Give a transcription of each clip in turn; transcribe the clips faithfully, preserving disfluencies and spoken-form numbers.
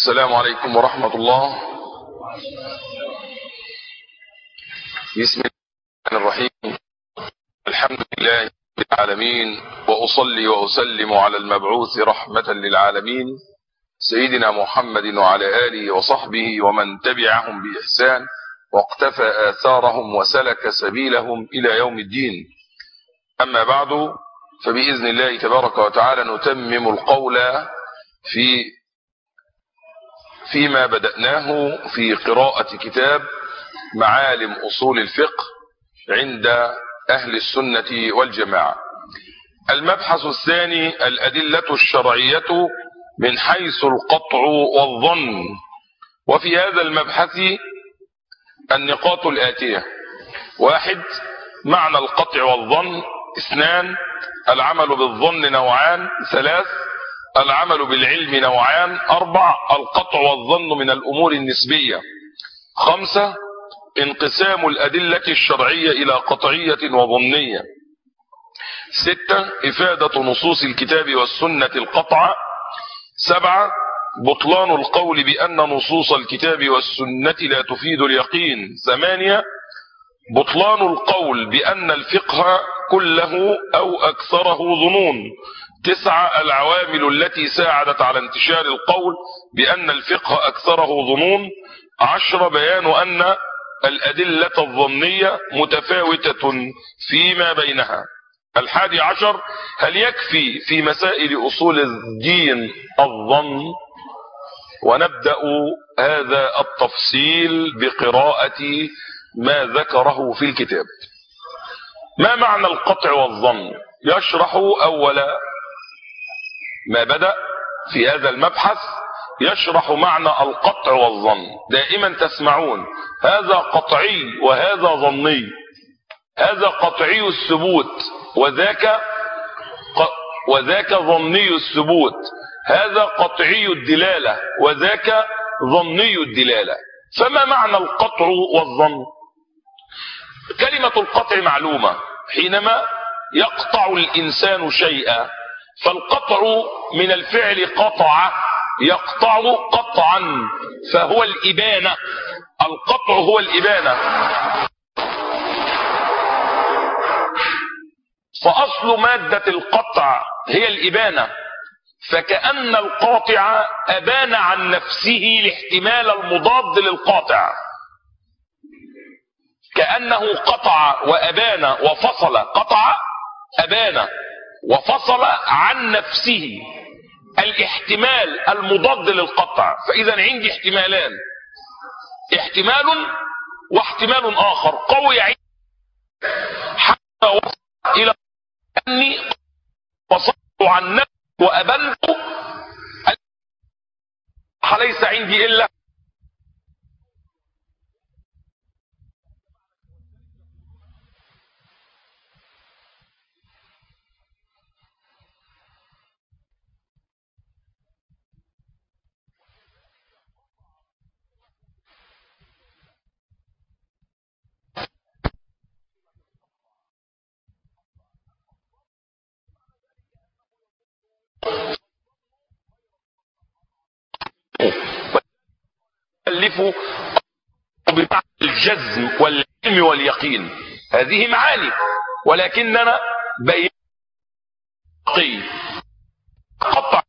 السلام عليكم ورحمة الله. بسم الله الرحيم. الحمد لله رب العالمين، وأصلي وأسلم على المبعوث رحمة للعالمين سيدنا محمد وعلى آله وصحبه ومن تبعهم بإحسان واقتفى آثارهم وسلك سبيلهم إلى يوم الدين. أما بعد، فبإذن الله تبارك وتعالى نتمم القول في فيما بدأناه في قراءة كتاب معالم أصول الفقه عند أهل السنة والجماعة. المبحث الثاني الأدلة الشرعية من حيث القطع والظن. وفي هذا المبحث النقاط الآتية: واحد، معنى القطع والظن. اثنان، العمل بالظن نوعان. ثلاث، العمل بالعلم نوعان. أربع، القطع والظن من الأمور النسبية. خمسة، انقسام الأدلة الشرعية إلى قطعية وظنية. ستة، إفادة نصوص الكتاب والسنة القطع. سبعة، بطلان القول بأن نصوص الكتاب والسنة لا تفيد اليقين. ثمانية، بطلان القول بأن الفقه كله أو أكثره ظنون. تسعة، العوامل التي ساعدت على انتشار القول بأن الفقه أكثره ظنون. عشرة، بيان أن الأدلة الظنية متفاوتة فيما بينها. الحادي عشر، هل يكفي في مسائل أصول الدين الظن؟ ونبدأ هذا التفصيل بقراءة ما ذكره في الكتاب. ما معنى القطع والظن؟ يشرح أول ما بدأ في هذا المبحث يشرح معنى القطع والظن. دائما تسمعون هذا قطعي وهذا ظني، هذا قطعي الثبوت وذاك وذاك ظني الثبوت، هذا قطعي الدلالة وذاك ظني الدلالة. فما معنى القطع والظن؟ كلمة القطع معلومة. حينما يقطع الإنسان شيئا فالقطع من الفعل قطع، يقطع قطعا، فهو الإبانة. القطع هو الإبانة. فأصل مادة القطع هي الإبانة، فكأن القاطع أبان عن نفسه الاحتمال المضاد للقاطع، كأنه قطع وأبان وفصل. قطع أبان وفصل عن نفسه الاحتمال المضاد للقطع. فإذا عندي احتمالان، احتمال واحتمال آخر قوي عندي، حتى وصل إلى أني فصلت عن نفسي وأبنت. ليس عندي إلا ألفوا بمعنى الجزم والعلم واليقين. هذه معاني، ولكننا بين قطع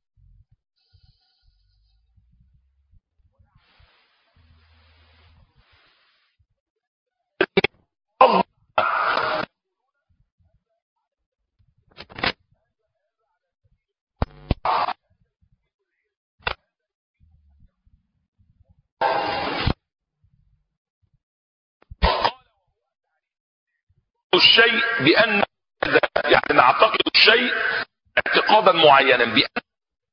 الشيء بأن كذا، يعني نعتقد الشيء اعتقادا معينا بأن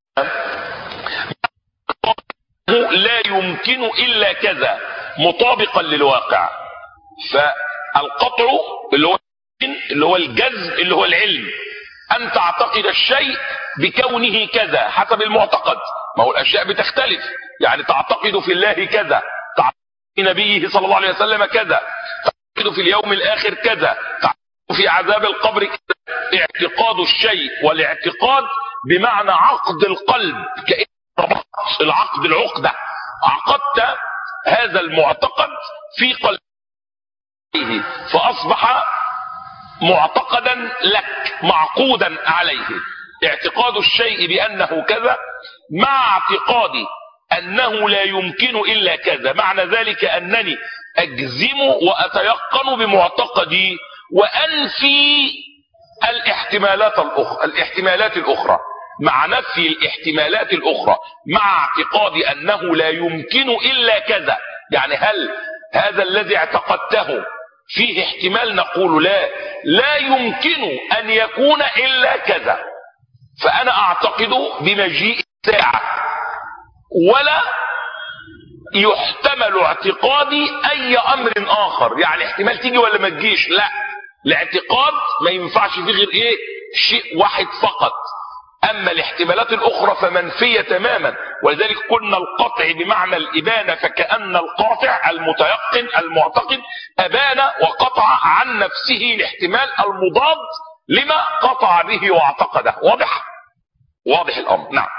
لا يمكن إلا كذا مطابقا للواقع. فالقطع اللي هو اللي هو الجزم اللي هو العلم، أن تعتقد الشيء بكونه كذا حسب المعتقد. ما هو الأشياء بتختلف، يعني تعتقد في الله كذا، تعتقد في نبيه صلى الله عليه وسلم كذا، تعتقد في اليوم الآخر كذا، تعتقد في عذاب القبر كذا. اعتقاد الشيء، والاعتقاد بمعنى عقد القلب، كأن العقد العقدة، عقدت هذا المعتقد في قلبه فأصبح معتقدا لك معقودا عليه. اعتقاد الشيء بأنه كذا مع اعتقادي أنه لا يمكن إلا كذا، معنى ذلك أنني أجزم وأتيقن بمعتقدي وأنفي الاحتمالات الأخرى الاحتمالات الأخرى مع نفي الاحتمالات الأخرى مع اعتقادي أنه لا يمكن إلا كذا. يعني هل هذا الذي اعتقدته فيه احتمال؟ نقول لا، لا يمكن أن يكون إلا كذا. فأنا أعتقد بمجيء الساعة ولا يحتمل اعتقادي أي أمر آخر، يعني احتمال تيجي ولا ما تجيش، لا، الاعتقاد ما ينفعش فيه غير إيه؟ شيء واحد فقط. أما الاحتمالات الأخرى فمنفية تماما. ولذلك قلنا القطع بمعنى الإبانة، فكأن القاطع المتيقن المعتقد أبان وقطع عن نفسه الاحتمال المضاد لما قطع به واعتقده. واضح؟ واضح الأمر. نعم.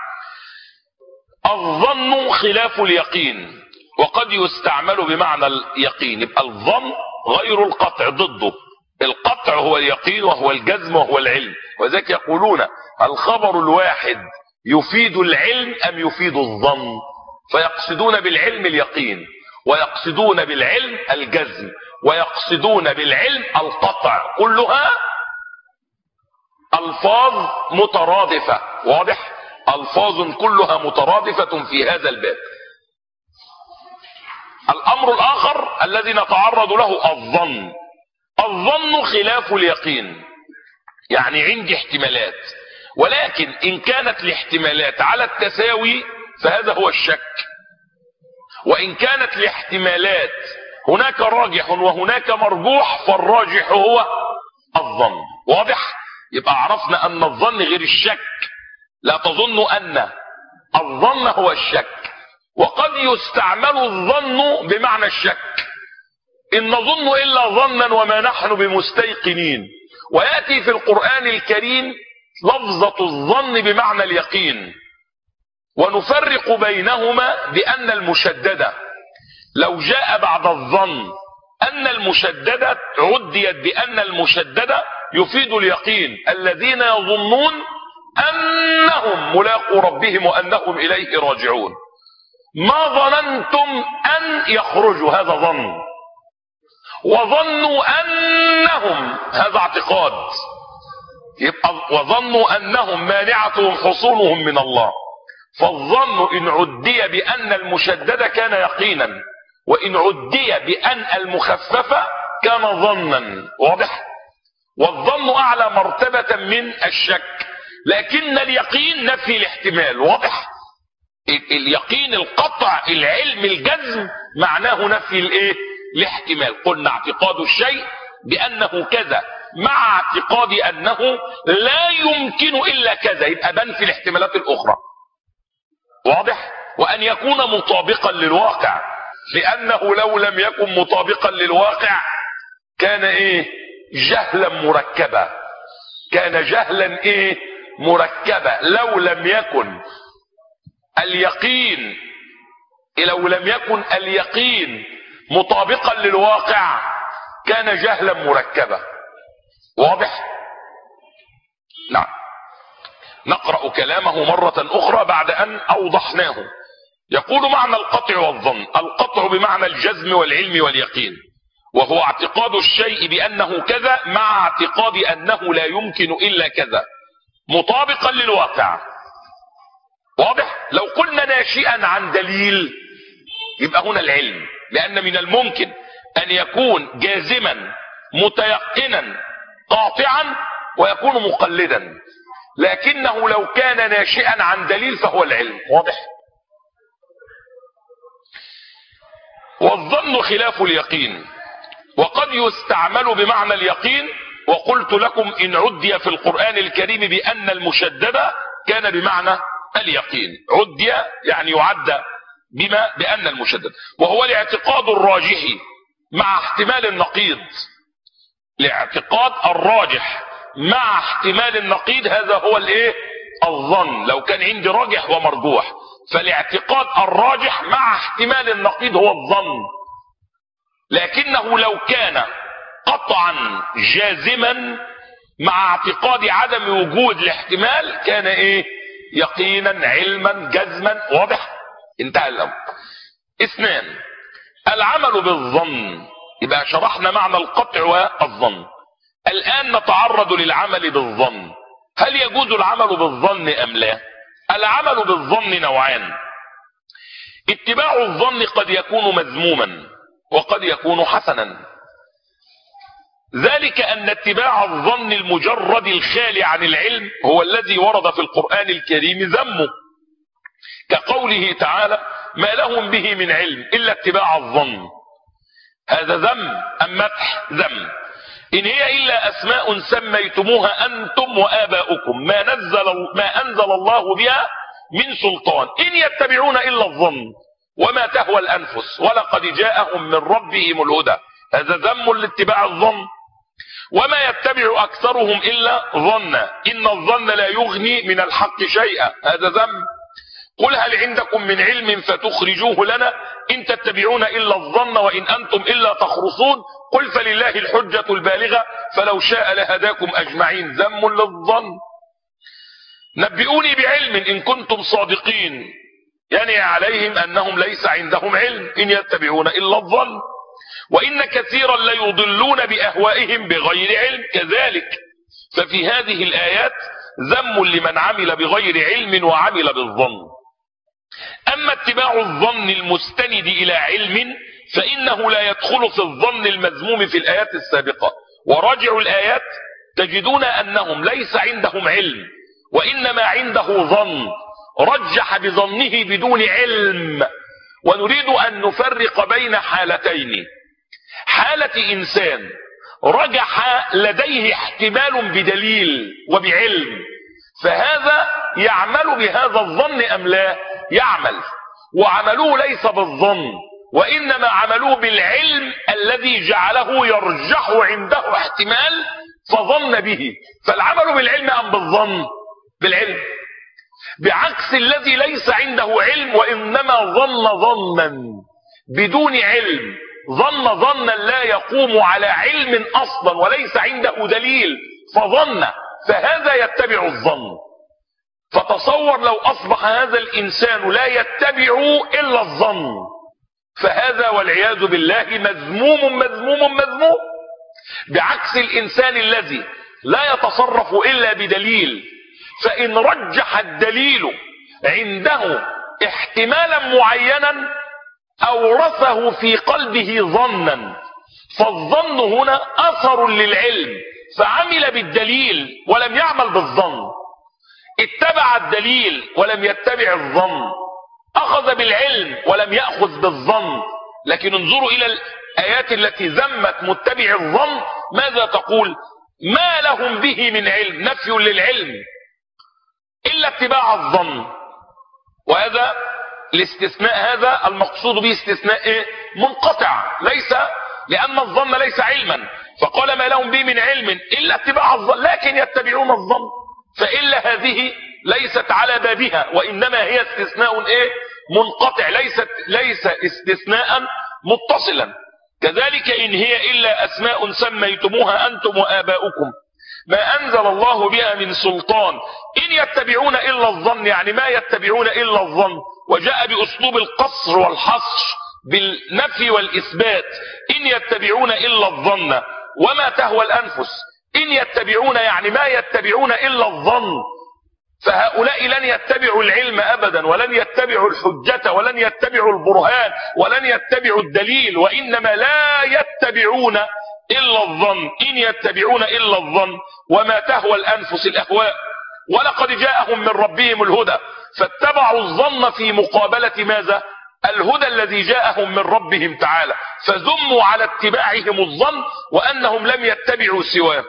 الظن خلاف اليقين وقد يستعمل بمعنى اليقين. يبقى الظن غير القطع، ضده. القطع هو اليقين وهو الجزم وهو العلم. وذلك يقولون الخبر الواحد يفيد العلم أم يفيد الظن؟ فيقصدون بالعلم اليقين، ويقصدون بالعلم الجزم، ويقصدون بالعلم القطع. كلها ألفاظ مترادفة. واضح؟ ألفاظ كلها مترادفة في هذا الباب. الأمر الآخر الذي نتعرض له الظن. الظن خلاف اليقين، يعني عندي احتمالات، ولكن إن كانت الاحتمالات على التساوي فهذا هو الشك، وإن كانت الاحتمالات هناك راجح وهناك مرجوح فالراجح هو الظن. واضح؟ يبقى عرفنا أن الظن غير الشك. لا تظن أن الظن هو الشك، وقد يستعمل الظن بمعنى الشك. إن نظن إلا ظنا وما نحن بمستيقنين. ويأتي في القرآن الكريم لفظة الظن بمعنى اليقين، ونفرق بينهما بأن المشددة لو جاء بعد الظن أن المشددة عديت بأن المشددة يفيد اليقين. الذين يظنون أنهم ملاقو ربهم وأنهم إليه راجعون. ما ظننتم أن يخرجوا، هذا ظن. وظنوا أنهم، هذا اعتقاد. يبقى وظنوا أنهم مانعتهم حصولهم من الله. فالظن إن عدي بأن المشدد كان يقينا، وإن عدي بأن المخففة كان ظنا. واضح؟ والظن أعلى مرتبة من الشك، لكن اليقين نفي الاحتمال. واضح؟ اليقين القطع العلم الجزم معناه نفي الايه؟ الاحتمال. قلنا اعتقاد الشيء بأنه كذا مع اعتقاد أنه لا يمكن إلا كذا، يبقى بنفي الاحتمالات الأخرى. واضح؟ وأن يكون مطابقا للواقع، لأنه لو لم يكن مطابقا للواقع كان إيه؟ جهلا مركبا. كان جهلا إيه؟ مركبا. لو لم يكن اليقين لو لم يكن اليقين مطابقا للواقع كان جهلا مركبا. واضح؟ نعم. نقرأ كلامه مرة أخرى بعد أن أوضحناه. يقول معنى القطع والظن. القطع بمعنى الجزم والعلم واليقين، وهو اعتقاد الشيء بأنه كذا مع اعتقاد أنه لا يمكن إلا كذا مطابقا للواقع. واضح؟ لو قلنا ناشئا عن دليل يبقى هنا العلم، لأن من الممكن أن يكون جازما متيقنا قاطعا ويكون مقلدا، لكنه لو كان ناشئا عن دليل فهو العلم. واضح؟ والظن خلاف اليقين وقد يستعمل بمعنى اليقين. وقلت لكم إن عدي في القرآن الكريم بأن المشدد كان بمعنى اليقين. عدي يعني يعد بما بأن المشدد، وهو الاعتقاد الراجح مع احتمال النقيض. الاعتقاد الراجح مع احتمال النقيض هذا هو الايه؟ الظن لو كان عندي راجح ومرجوح، فالاعتقاد الراجح مع احتمال النقيض هو الظن. لكنه لو كان قطعا جازما مع اعتقاد عدم وجود الاحتمال كان ايه؟ يقينا علما جزما. واضح؟ انتهى الامر. اثنان، العمل بالظن. يبقى شرحنا معنى القطع والظن. الان نتعرض للعمل بالظن. هل يجوز العمل بالظن ام لا؟ العمل بالظن نوعان. اتباع الظن قد يكون مذموما وقد يكون حسنا. ذلك ان اتباع الظن المجرد الخالي عن العلم هو الذي ورد في القرآن الكريم ذمه، كقوله تعالى: ما لهم به من علم الا اتباع الظن. هذا ذم ام مدح؟ ذم. ان هي الا اسماء سميتموها انتم واباؤكم ما نزل ما انزل الله بها من سلطان ان يتبعون الا الظن وما تهوى الانفس ولقد جاءهم من ربهم الهدى. هذا ذم لاتباع الظن. وما يتبع اكثرهم الا ظنا ان الظن لا يغني من الحق شيئا. هذا ذم. قل هل عندكم من علم فتخرجوه لنا ان تتبعون الا الظن وان انتم الا تخرصون قل فلله الحجة البالغة فلو شاء لهداكم اجمعين. ذم للظن. نبئوني بعلم ان كنتم صادقين، يعني عليهم انهم ليس عندهم علم ان يتبعون الا الظن. وان كثيرا ليضلون باهوائهم بغير علم كذلك. ففي هذه الايات ذم لمن عمل بغير علم وعمل بالظن. اما اتباع الظن المستند الى علم فانه لا يدخل في الظن المذموم في الايات السابقة. وراجعوا الايات تجدون انهم ليس عندهم علم وانما عنده ظن، رجح بظنه بدون علم. ونريد ان نفرق بين حالتين: حالة انسان رجح لديه احتمال بدليل وبعلم، فهذا يعمل بهذا الظن ام لا؟ يعمل. وعملوه ليس بالظن وانما عملوه بالعلم الذي جعله يرجح عنده احتمال فظن به. فالعمل بالعلم ام بالظن؟ بالعلم. بعكس الذي ليس عنده علم وانما ظن ظنا بدون علم، ظن ظنا لا يقوم على علم اصلا وليس عنده دليل فظن، فهذا يتبع الظن. فتصور لو اصبح هذا الانسان لا يتبع الا الظن، فهذا والعياذ بالله مذموم مذموم مذموم. بعكس الانسان الذي لا يتصرف الا بدليل، فان رجح الدليل عنده احتمالا معينا اورثه في قلبه ظنا، فالظن هنا اثر للعلم فعمل بالدليل ولم يعمل بالظن. اتبع الدليل ولم يتبع الظن، اخذ بالعلم ولم يأخذ بالظن. لكن انظروا الى الايات التي ذمت متبع الظن ماذا تقول؟ ما لهم به من علم، نفي للعلم، الا اتباع الظن. وهذا الاستثناء هذا المقصود به استثناء ايه؟ منقطع، ليس لان الظن ليس علما، فقال ما لهم به من علم الا اتباع الظن، لكن يتبعون الظن. فالا هذه ليست على بابها وانما هي استثناء ايه؟ منقطع، ليست ليس استثناء متصلا. كذلك ان هي الا اسماء سميتموها انتم واباؤكم ما انزل الله بها من سلطان ان يتبعون الا الظن، يعني ما يتبعون الا الظن. وجاء باسلوب القصر والحصر بالنفي والاثبات: ان يتبعون الا الظن وما تهوى الانفس. ان يتبعون يعني ما يتبعون الا الظن، فهؤلاء لن يتبعوا العلم ابدا ولن يتبعوا الحجة ولن يتبعوا البرهان ولن يتبعوا الدليل، وانما لا يتبعون الا الظن. ان يتبعون الا الظن وما تهوى الانفس الاهواء ولقد جاءهم من ربهم الهدى. فاتبعوا الظن في مقابلة ماذا؟ الهدى الذي جاءهم من ربهم تعالى، فذموا على اتباعهم الظن وانهم لم يتبعوا سواه.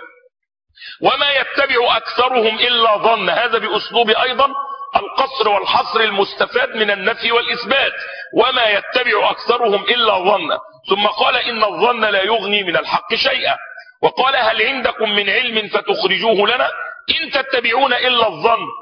وما يتبع اكثرهم الا ظن، هذا باسلوب ايضا القصر والحصر المستفاد من النفي والاثبات. وما يتبع اكثرهم الا ظن، ثم قال ان الظن لا يغني من الحق شيئا. وقال هل عندكم من علم فتخرجوه لنا ان تتبعون الا الظن.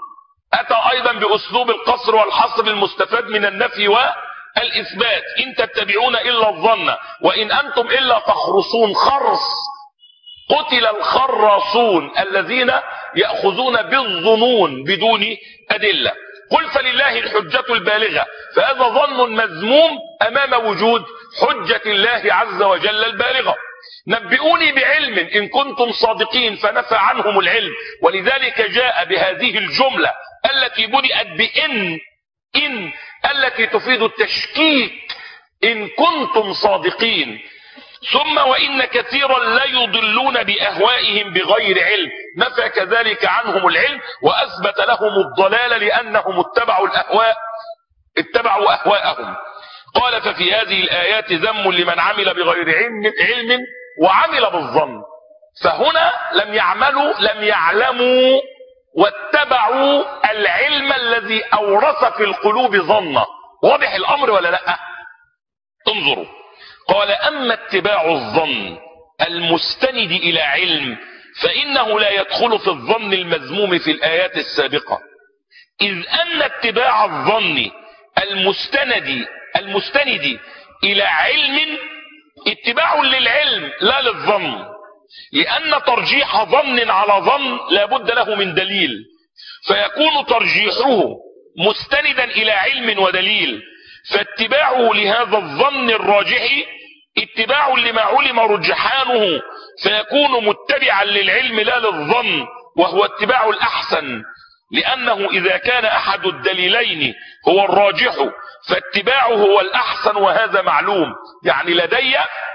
اتى ايضا باسلوب القصر والحصر المستفاد من النفي والإثبات. إن تتبعون إلا الظن وإن أنتم إلا تخرصون. خرص، قتل الخراصون الذين يأخذون بالظنون بدون أدلة. قل فلله الحجة البالغة، فهذا ظن مذموم أمام وجود حجة الله عز وجل البالغة. نبئوني بعلم إن كنتم صادقين، فنفى عنهم العلم، ولذلك جاء بهذه الجملة التي بدأت بإن، إن التي تفيد التشكيك إن كنتم صادقين. ثم وإن كثيرا ليضلون بأهوائهم بغير علم، نفى كذلك عنهم العلم وأثبت لهم الضلال لأنهم اتبعوا الأهواء، اتبعوا أهواءهم. قال ففي هذه الآيات ذم لمن عمل بغير علم, علم وعمل بالظن. فهنا لم يعملوا، لم يعلموا واتبعوا العلم الذي أورث في القلوب ظنه. واضح الأمر ولا لا؟ انظروا، قال أما اتباع الظن المستند إلى علم فإنه لا يدخل في الظن المذموم في الآيات السابقة، إذ أن اتباع الظن المستند المستند إلى علم اتباع للعلم لا للظن، لأن ترجيح ظن على ظن لا بد له من دليل، فيكون ترجيحه مستندا إلى علم ودليل، فاتباعه لهذا الظن الراجح اتباع لما علم رجحانه، فيكون متبعا للعلم لا للظن، وهو اتباع الأحسن، لأنه إذا كان أحد الدليلين هو الراجح فاتباعه هو الأحسن، وهذا معلوم. يعني لدي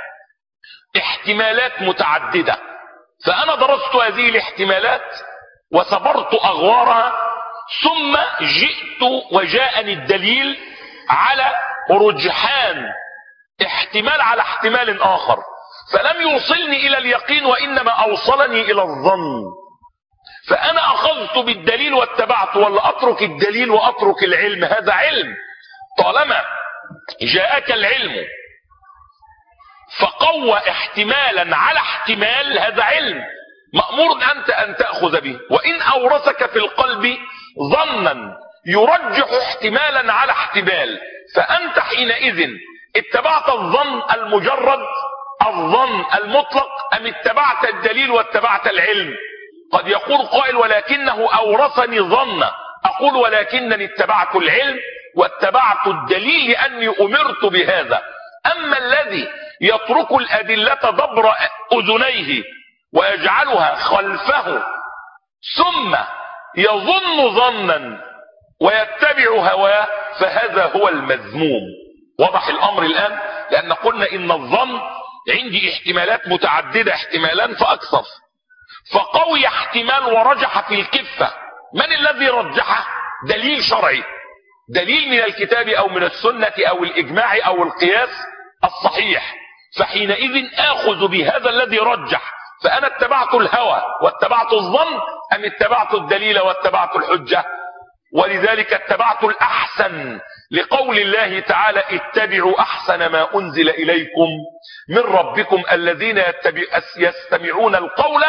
احتمالات متعددة، فأنا درست هذه الاحتمالات وصبرت أغوارها، ثم جئت وجاءني الدليل على رجحان احتمال على احتمال آخر، فلم يوصلني إلى اليقين وإنما أوصلني إلى الظن. فأنا أخذت بالدليل واتبعت، ولا أترك الدليل وأترك العلم؟ هذا علم. طالما جاءك العلم فقوى احتمالا على احتمال، هذا علم مأمور أنت أن تأخذ به. وإن أورثك في القلب ظنا يرجح احتمالا على احتمال، فأنت حينئذ اتبعت الظن المجرد، الظن المطلق، أم اتبعت الدليل واتبعت العلم؟ قد يقول قائل ولكنه أورثني ظن، أقول ولكنني اتبعت العلم واتبعت الدليل لأني أمرت بهذا. أما الذي يترك الأدلة دبر أذنيه ويجعلها خلفه ثم يظن ظنا ويتبع هواه، فهذا هو المذموم. وضح الأمر الآن؟ لأن قلنا إن الظن عندي احتمالات متعددة، احتمالان فأكثر، فقوي احتمال ورجح في الكفة. من الذي رجحه؟ دليل شرعي، دليل من الكتاب أو من السنة أو الإجماع أو القياس الصحيح، فحينئذ آخذ بهذا الذي رجح. فأنا اتبعت الهوى واتبعت الظن أم اتبعت الدليل واتبعت الحجة؟ ولذلك اتبعت الأحسن، لقول الله تعالى اتبعوا أحسن ما أنزل إليكم من ربكم الذين يستمعون القول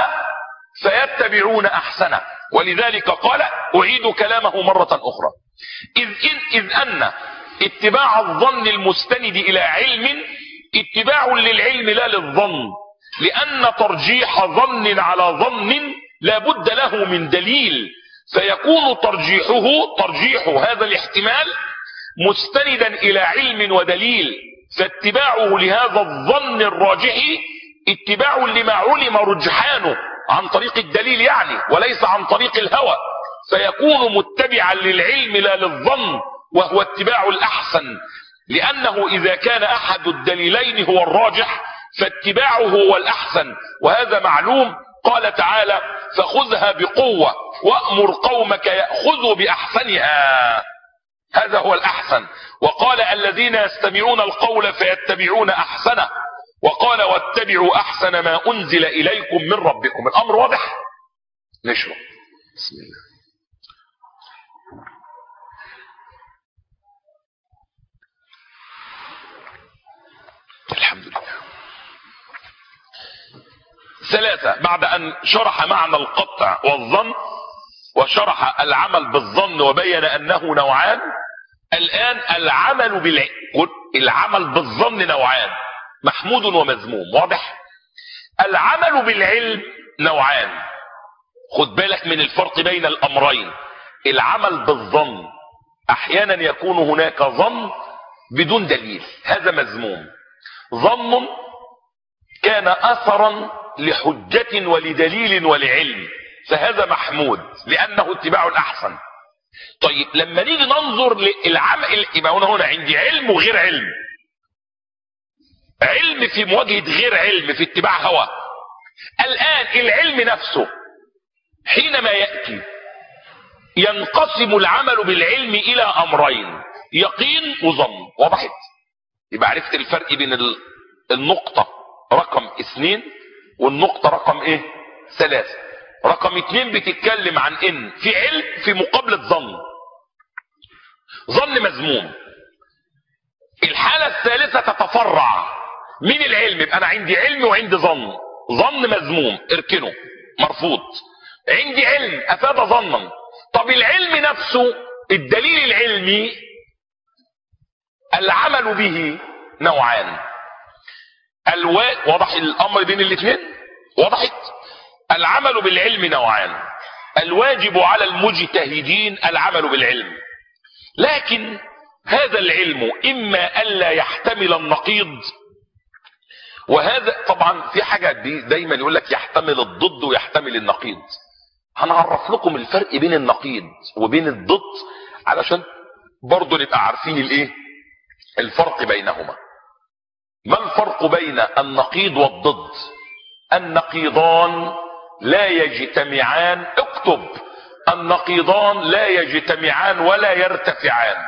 فيتبعون أحسنه. ولذلك قال أعيد كلامه مرة أخرى، إذ, إن إذ أن اتباع الظن المستند إلى علم اتباع للعلم لا للظن، لأن ترجيح ظن على ظن لا بد له من دليل، فيكون ترجيحه ترجيح هذا الاحتمال مستندا إلى علم ودليل، فاتباعه لهذا الظن الراجح اتباع لما علم رجحانه عن طريق الدليل يعني، وليس عن طريق الهوى، فيكون متبعا للعلم لا للظن، وهو اتباع الأحسن، لأنه إذا كان أحد الدليلين هو الراجح فاتباعه هو الأحسن، وهذا معلوم. قال تعالى فخذها بقوة وأمر قومك يأخذوا بأحسنها، هذا هو الأحسن. وقال الذين يستمعون القول فيتبعون أحسنه، وقال واتبعوا أحسن ما أنزل إليكم من ربكم. الأمر واضح؟ نشرب بسم الله. الحمد لله. ثلاثة، بعد أن شرح معنى القطع والظن وشرح العمل بالظن وبين انه نوعان. الان العمل بالعلم، العمل بالظن نوعان، محمود ومذموم. واضح؟ العمل بالعلم نوعان. خد بالك من الفرق بين الامرين. العمل بالظن احيانا يكون هناك ظن بدون دليل، هذا مذموم. ظن كان اثرا لحجة ولدليل ولعلم، فهذا محمود لانه اتباع الاحسن. طيب لما نيجي ننظر للعمل، يبقى هنا هنا عندي علم وغير علم. علم في مواجهة غير علم في اتباع هوى. الان العلم نفسه حينما يأتي ينقسم العمل بالعلم الى امرين، يقين وظن. وضحت؟ يبقى عرفت الفرق بين النقطة رقم اثنين والنقطة رقم ايه؟ ثلاثة. رقم اتنين بتتكلم عن ان في علم في مقابلة ظن. ظن مذموم. الحالة الثالثة تتفرع من العلم، يبقى انا عندي علم وعندي ظن. ظن مذموم اركنه مرفوض. عندي علم افاد ظنا. طب العلم نفسه الدليل العلمي العمل به نوعان. الوا... وضح الامر بين الاثنين؟ وضحت؟ العمل بالعلم نوعان. الواجب على المجتهدين العمل بالعلم، لكن هذا العلم اما الا يحتمل النقيض، وهذا طبعا في حاجة دي دايما يقول لك يحتمل الضد ويحتمل النقيض. هنعرف لكم الفرق بين النقيض وبين الضد علشان برضو نبقى عارفين الايه الفرق بينهما. ما الفرق بين النقيض والضد؟ النقيضان لا يجتمعان. اكتب: النقيضان لا يجتمعان ولا يرتفعان.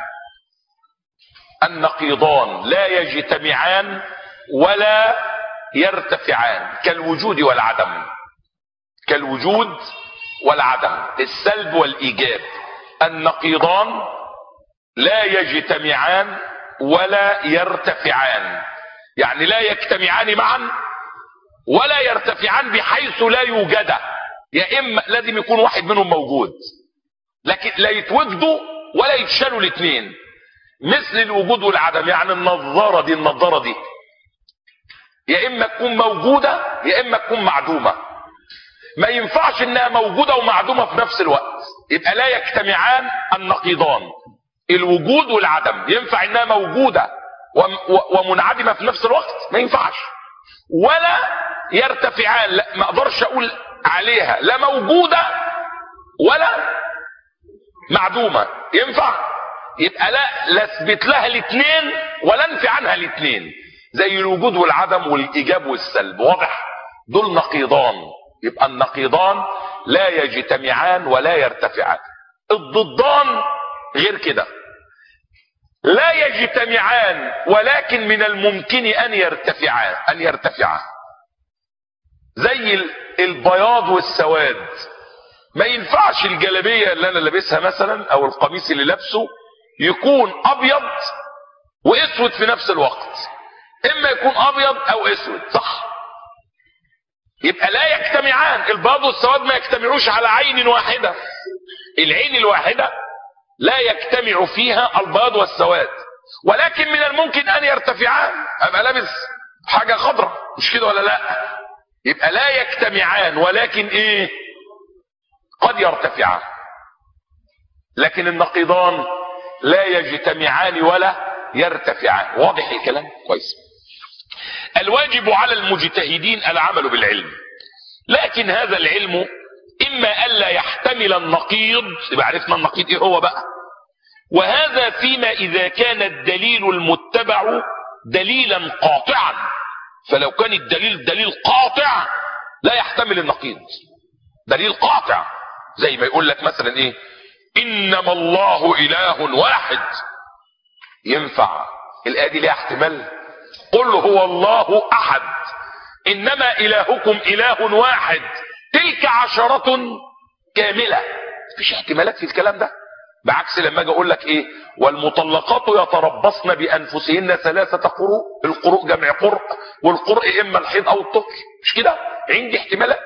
النقيضان لا يجتمعان ولا يرتفعان، كالوجود والعدم. كالوجود والعدم، السلب والايجاب. النقيضان لا يجتمعان ولا يرتفعان، يعني لا يجتمعان معا ولا يرتفعان بحيث لا يوجد. يا اما لازم يكون واحد منهم موجود، لكن لا يتوجدوا ولا يتشالوا الاثنين. مثل الوجود والعدم، يعني النظارة دي النظارة دي يا اما تكون موجودة يا اما تكون معدومة. ما ينفعش انها موجودة ومعدومة في نفس الوقت، يبقى لا يجتمعان النقيضان. الوجود والعدم ينفع انها موجودة ومنعدمة في نفس الوقت؟ ما ينفعش. ولا يرتفعان، لا ما اقدرش اقول عليها لا موجودة ولا معدومة. ينفع؟ يبقى لا لا اثبت لها الاثنين ولا انفي عنها الاثنين، زي الوجود والعدم والايجاب والسلب. واضح؟ دول نقيضان. يبقى النقيضان لا يجتمعان ولا يرتفعان. الضدان غير كده، لا يجتمعان ولكن من الممكن ان يرتفعان ان يرتفعان زي البياض والسواد. ما ينفعش الجلابيه اللي انا لابسها مثلا او القميص اللي لابسه يكون ابيض واسود في نفس الوقت، اما يكون ابيض او اسود، صح؟ يبقى لا يجتمعان. البياض والسواد ما يجتمعوش على عين واحدة. العين الواحدة لا يجتمع فيها البياض والسواد، ولكن من الممكن ان يرتفعان. ابقى لابس حاجة خضراء، مش كده ولا لا؟ يبقى لا يجتمعان ولكن ايه؟ قد يرتفعان. لكن النقيضان لا يجتمعان ولا يرتفعان. واضح الكلام؟ كويس. الواجب على المجتهدين العمل بالعلم، لكن هذا العلم اما الا يحتمل النقيض، يبقى عرفنا النقيض ايه هو بقى، وهذا فيما اذا كان الدليل المتبع دليلا قاطعا. فلو كان الدليل دليل قاطع لا يحتمل النقيض. دليل قاطع زي ما يقول لك مثلا ايه؟ انما الله اله واحد. ينفع الايه دي ليها احتمال؟ قل هو الله احد انما الهكم اله واحد تلك عشرة كاملة. مفيش احتمالات في الكلام ده. بعكس لما اجي اقول لك ايه؟ والمطلقات يتربصن بانفسهن ثلاثة قروء. القروء جمع قرء، والقرء اما الحيض او الطهر، مش كده؟ عندي احتمالات.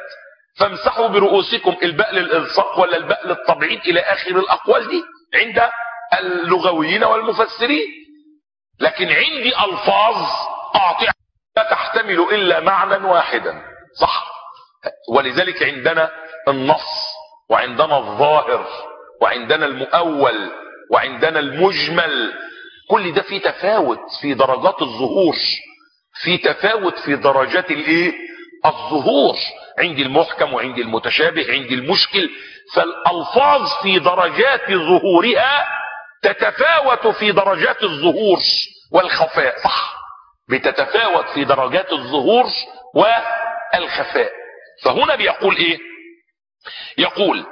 فامسحوا برؤوسكم، الباء للإلصاق ولا الباء للتبعيد إلى آخر الأقوال دي عند اللغويين والمفسرين. لكن عندي ألفاظ قاطعة لا تحتمل إلا معنى واحدا، صح؟ ولذلك عندنا النص، وعندنا الظاهر، وعندنا المؤول، وعندنا المجمل. كل ده في تفاوت في درجات الظهور، في تفاوت في درجات الايه الظهور. عندي المحكم وعندي المتشابه، عندي المشكل. فالألفاظ في درجات ظهورها تتفاوت في درجات الظهور والخفاء، صح؟ بتتفاوت في درجات الظهور والخفاء. فهنا بيقول ايه؟ يقول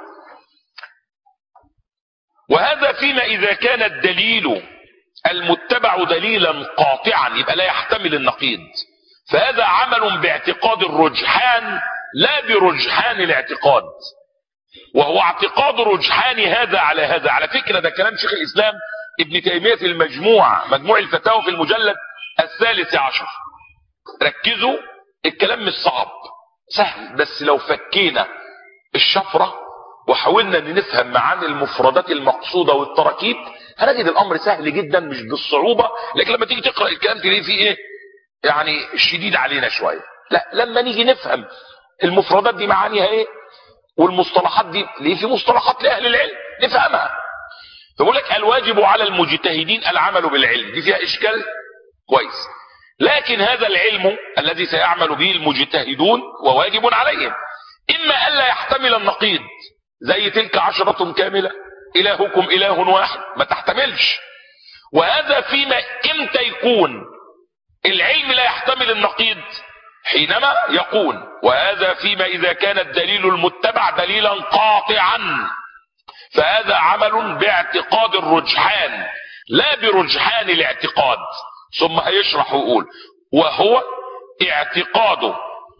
وهذا فيما اذا كان الدليل المتبع دليلا قاطعا، يبقى لا يحتمل النقيض، فهذا عمل باعتقاد الرجحان لا برجحان الاعتقاد، وهو اعتقاد رجحان هذا على هذا. على فكرة ده كلام شيخ الاسلام ابن تيمية في المجموع، مجموع الفتاوى في المجلد الثالث عشر. ركزوا، الكلام مش صعب، سهل، بس لو فكينا الشفرة وحاولنا ان نفهم معاني المفردات المقصودة والتراكيب هنجد الامر سهل جدا، مش بالصعوبة. لكن لما تيجي تقرأ الكلام تلاقيه فيه ايه يعني شديد علينا شوية. لا، لما نيجي نفهم المفردات دي معانيها ايه والمصطلحات دي ليه، في مصطلحات لاهل العلم نفهمها. فبقول لك الواجب على المجتهدين العمل بالعلم، دي فيها اشكال كويس، لكن هذا العلم الذي سيعمل به المجتهدون وواجب عليهم، اما الا يحتمل النقيض، زي تلك عشرة كاملة، الهكم اله واحد، ما تحتملش. وهذا فيما امتى يكون العلم لا يحتمل النقيض؟ حينما يقول وهذا فيما اذا كان الدليل المتبع دليلا قاطعا، فهذا عمل باعتقاد الرجحان لا برجحان الاعتقاد. ثم هيشرح ويقول وهو اعتقاد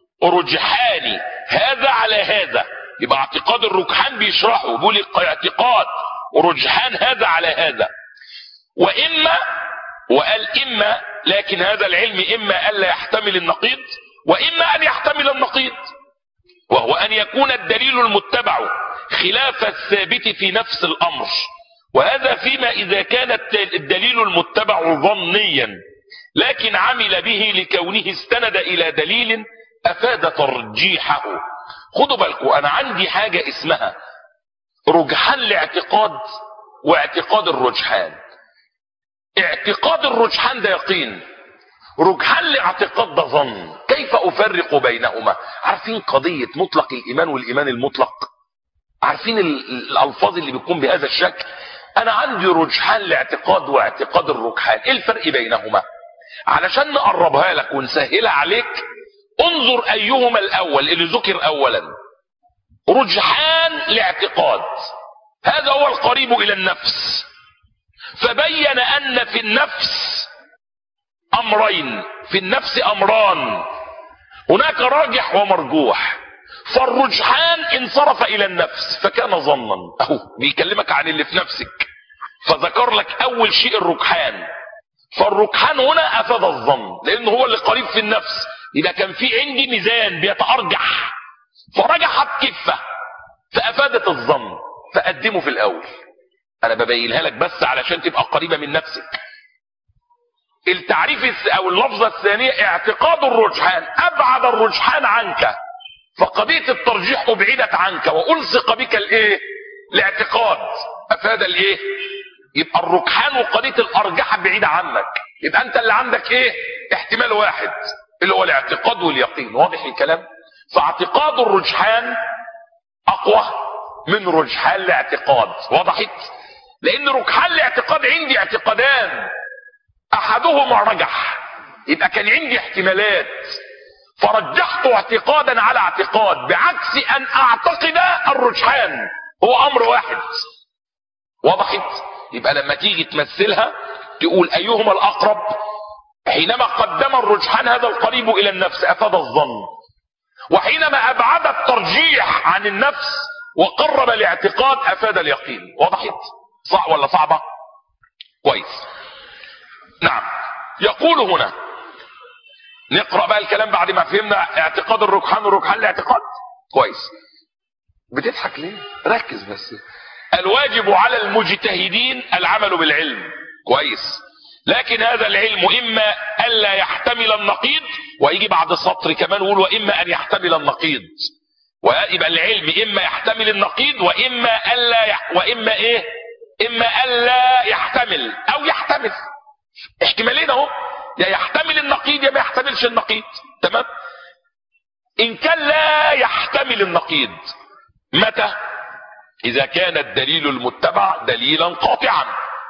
رجحان هذا على هذا. يبقى اعتقاد الرجحان بيشرحه، بيقول اعتقاد رجحان هذا على هذا. واما وقال اما، لكن هذا العلم اما الا يحتمل النقيض واما ان يحتمل النقيض، وهو ان يكون الدليل المتبع خلاف الثابت في نفس الامر. وهذا فيما اذا كان الدليل المتبع ظنيا لكن عمل به لكونه استند الى دليل افاد ترجيحه. خدوا بالكم، انا عندي حاجة اسمها رجحان الاعتقاد واعتقاد الرجحان. اعتقاد الرجحان ده يقين، رجحان الاعتقاد ده ظن. كيف افرق بينهما؟ عارفين قضية مطلق الايمان والايمان المطلق؟ عارفين الالفاظ اللي بتكون بهذا الشكل؟ انا عندي رجحان الاعتقاد واعتقاد الرجحان، ايه الفرق بينهما؟ علشان نقربها لك ونسهلها عليك، انظر ايهما الاول اللي ذكر اولا. رجحان الاعتقاد هذا هو القريب الى النفس، فبين ان في النفس امرين، في النفس امران، هناك راجح ومرجوح. فالرجحان انصرف الى النفس فكان ظنا، اهو بيكلمك عن اللي في نفسك، فذكر لك اول شيء الرجحان. فالرجحان هنا افاد الظن لانه هو اللي قريب في النفس. اذا كان في عندي ميزان بيتارجح فرجحت كفه فافادت الظن، فقدمه في الاول. انا ببينها لك بس علشان تبقى قريبه من نفسك. التعريف او اللفظه الثانيه اعتقاد الرجحان، ابعد الرجحان عنك، فقضيه الترجيح ابعدت عنك والصق بك الايه الاعتقاد، افاد الايه. يبقى الرجحان وقضيه الارجحه بعيده عنك، يبقى انت اللي عندك ايه احتمال واحد اللي هو الاعتقاد واليقين. واضح الكلام؟ فاعتقاد الرجحان اقوى من رجحان الاعتقاد. وضحت؟ لان رجحان الاعتقاد عندي اعتقادان احدهما رجح، يبقى كان عندي احتمالات فرجحت اعتقادا على اعتقاد، بعكس ان اعتقد الرجحان هو امر واحد. وضحت؟ يبقى لما تيجي تمثلها تقول ايهما الاقرب، حينما قدم الرجحان هذا القريب الى النفس افاد الظن، وحينما ابعد الترجيح عن النفس وقرب الاعتقاد افاد اليقين. وضحت؟ صح ولا صعبة؟ كويس. نعم. يقول هنا، نقرأ بقى الكلام بعد ما فهمنا اعتقاد الرجحان والرجحان الاعتقاد. كويس. بتضحك ليه؟ ركز بس. الواجب على المجتهدين العمل بالعلم. كويس. لكن هذا العلم اما الا يحتمل النقيض، ويجي بعد سطر كمان يقول واما ان يحتمل النقيض، ويبقى العلم اما يحتمل النقيض واما الا يح... واما ايه؟ اما الا يحتمل او يحتمل. احتمالين اهو، يا يحتمل النقيض يا ما يحتملش النقيض. تمام. ان كان لا يحتمل النقيض، متى؟ اذا كان الدليل المتبع دليلا قاطعا،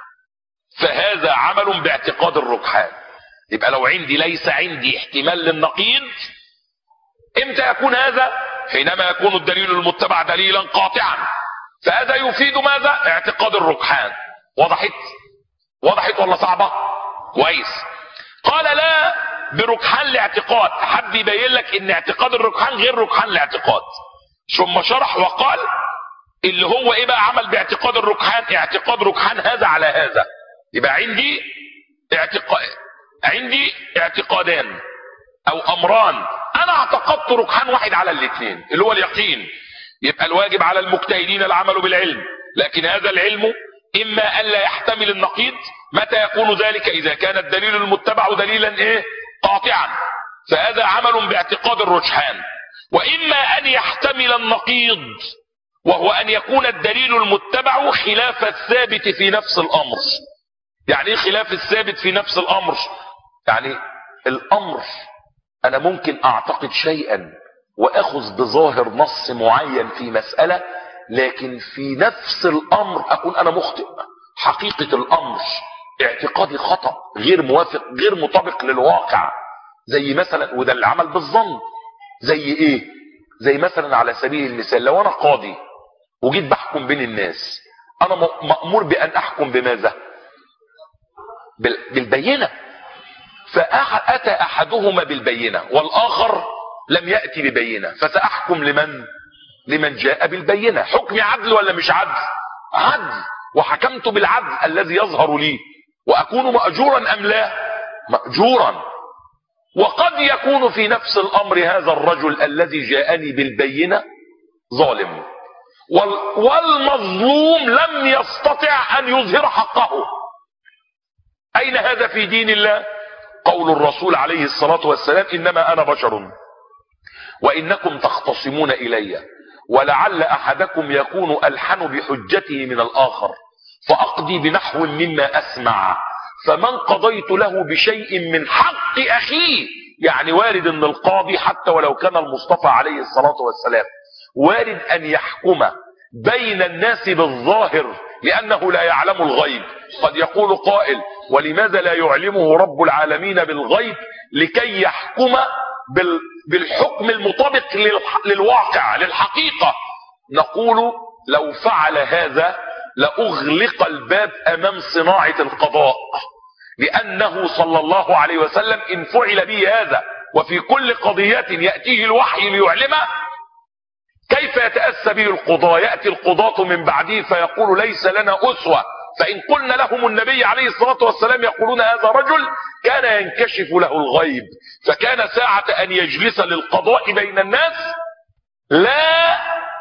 فهذا عمل باعتقاد الرجحان. يبقى لو عندي ليس عندي احتمال للنقيض، امتى يكون هذا؟ حينما يكون الدليل المتبع دليلا قاطعا، فهذا يفيد ماذا؟ اعتقاد الرجحان. وضحت؟ وضحت ولا صعبة؟ كويس. قال لا برجحان الاعتقاد، حد يبين لك ان اعتقاد الرجحان غير رجحان الاعتقاد. ثم شرح وقال اللي هو ايه بقى عمل باعتقاد الرجحان؟ اعتقاد رجحان هذا على هذا. يبقى عندي اعتقاد، عندي اعتقادان او امران، انا اعتقدت رجحان واحد على الاثنين اللي هو اليقين. يبقى الواجب على المجتهدين العمل بالعلم، لكن هذا العلم اما الا يحتمل النقيض. متى يكون ذلك؟ اذا كان الدليل المتبع دليلا ايه؟ قاطعا، فهذا عمل باعتقاد الرجحان. واما ان يحتمل النقيض، وهو ان يكون الدليل المتبع خلاف الثابت في نفس الامر. يعني ايه خلاف الثابت في نفس الامر؟ يعني الامر انا ممكن اعتقد شيئا واخذ بظاهر نص معين في مسألة، لكن في نفس الامر اكون انا مخطئ. حقيقة الامر اعتقادي خطأ، غير موافق، غير مطابق للواقع. زي مثلا، وده العمل بالظن. زي ايه؟ زي مثلا على سبيل المثال، لو انا قاضي وجيت بحكم بين الناس، انا مأمور بان احكم بماذا؟ بالبينة. فأتى أحدهما بالبينة والآخر لم يأتي ببينة، فسأحكم لمن؟ لمن جاء بالبينة. حكم عدل ولا مش عدل؟ عدل. وحكمت بالعدل الذي يظهر لي، وأكون مأجورا أم لا؟ مأجورا. وقد يكون في نفس الأمر هذا الرجل الذي جاءني بالبينة ظالم، والمظلوم لم يستطع أن يظهر حقه. أين هذا في دين الله؟ قول الرسول عليه الصلاة والسلام إنما أنا بشر وإنكم تختصمون إلي، ولعل أحدكم يكون ألحن بحجته من الآخر، فأقضي بنحو مما أسمع، فمن قضيت له بشيء من حق أخيه. يعني وارد أن القاضي حتى ولو كان المصطفى عليه الصلاة والسلام وارد أن يحكم بين الناس بالظاهر، لأنه لا يعلم الغيب. قد يقول قائل ولماذا لا يعلمه رب العالمين بالغيب؟ لكي يحكم بالحكم المطابق للواقع للحقيقة. نقول لو فعل هذا لأغلق الباب أمام صناعة القضاء، لأنه صلى الله عليه وسلم إن فعل به هذا وفي كل قضية يأتيه الوحي ليعلمه، كيف يتأسى به القضاة؟ يأتي القضاة من بعده فيقول ليس لنا أسوة، فإن قلنا لهم النبي عليه الصلاة والسلام يقولون هذا رجل كان ينكشف له الغيب، فكان ساعة أن يجلس للقضاء بين الناس لا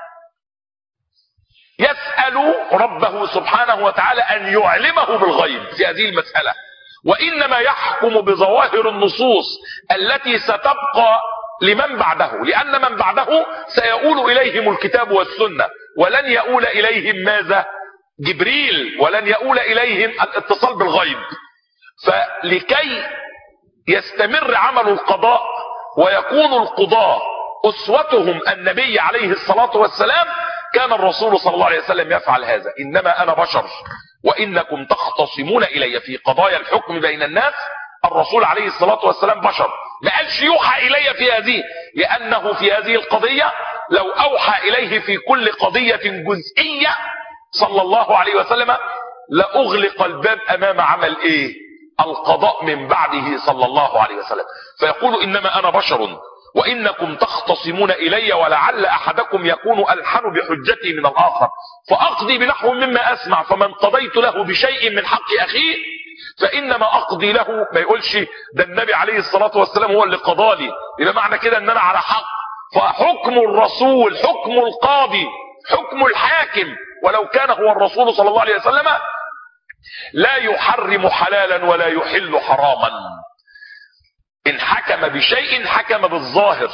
يسأل ربه سبحانه وتعالى أن يعلمه بالغيب في هذه المسألة، وإنما يحكم بظواهر النصوص التي ستبقى لمن بعده، لأن من بعده سيؤول إليهم الكتاب والسنة، ولن يؤول إليهم ماذا؟ جبريل، ولن يؤول إليهم الاتصال بالغيب. فلكي يستمر عمل القضاء ويكون القضاء أسوتهم النبي عليه الصلاة والسلام، كان الرسول صلى الله عليه وسلم يفعل هذا. إنما أنا بشر وإنكم تختصمون إلي في قضايا الحكم بين الناس. الرسول عليه الصلاة والسلام بشر، ما قالش يوحى إلي في هذه، لأنه في هذه القضية لو أوحى إليه في كل قضية جزئية صلى الله عليه وسلم لأغلق الباب أمام عمل إيه؟ القضاء من بعده صلى الله عليه وسلم. فيقول إنما أنا بشر وإنكم تختصمون إلي، ولعل أحدكم يكون ألحن بحجتي من الآخر، فأقضي بنحو مما أسمع، فمن قضيت له بشيء من حق أخيه فإنما أقضي له. ما يقولش ده النبي عليه الصلاة والسلام هو اللي قضالي، يبقى معنى كده أن أنا على حق. فحكم الرسول، حكم القاضي، حكم الحاكم ولو كان هو الرسول صلى الله عليه وسلم لا يحرم حلالا ولا يحل حراما. إن حكم بشيء حكم بالظاهر،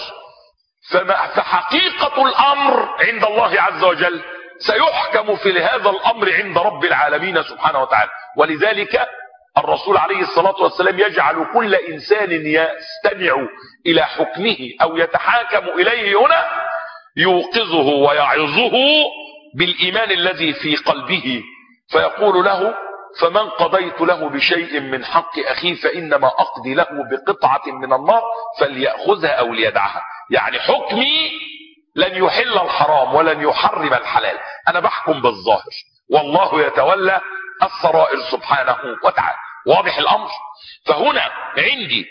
فحقيقة الأمر عند الله عز وجل سيحكم في هذا الأمر عند رب العالمين سبحانه وتعالى. ولذلك الرسول عليه الصلاة والسلام يجعل كل إنسان يستمع إلى حكمه أو يتحاكم إليه هنا يوقظه ويعظه بالإيمان الذي في قلبه، فيقول له: فمن قضيت له بشيء من حق أخيه فإنما أقضي له بقطعة من النار فليأخذها أو ليدعها. يعني حكمي لن يحل الحرام ولن يحرم الحلال، أنا بحكم بالظاهر والله يتولى السرائر سبحانه وتعالى. واضح الأمر؟ فهنا عندي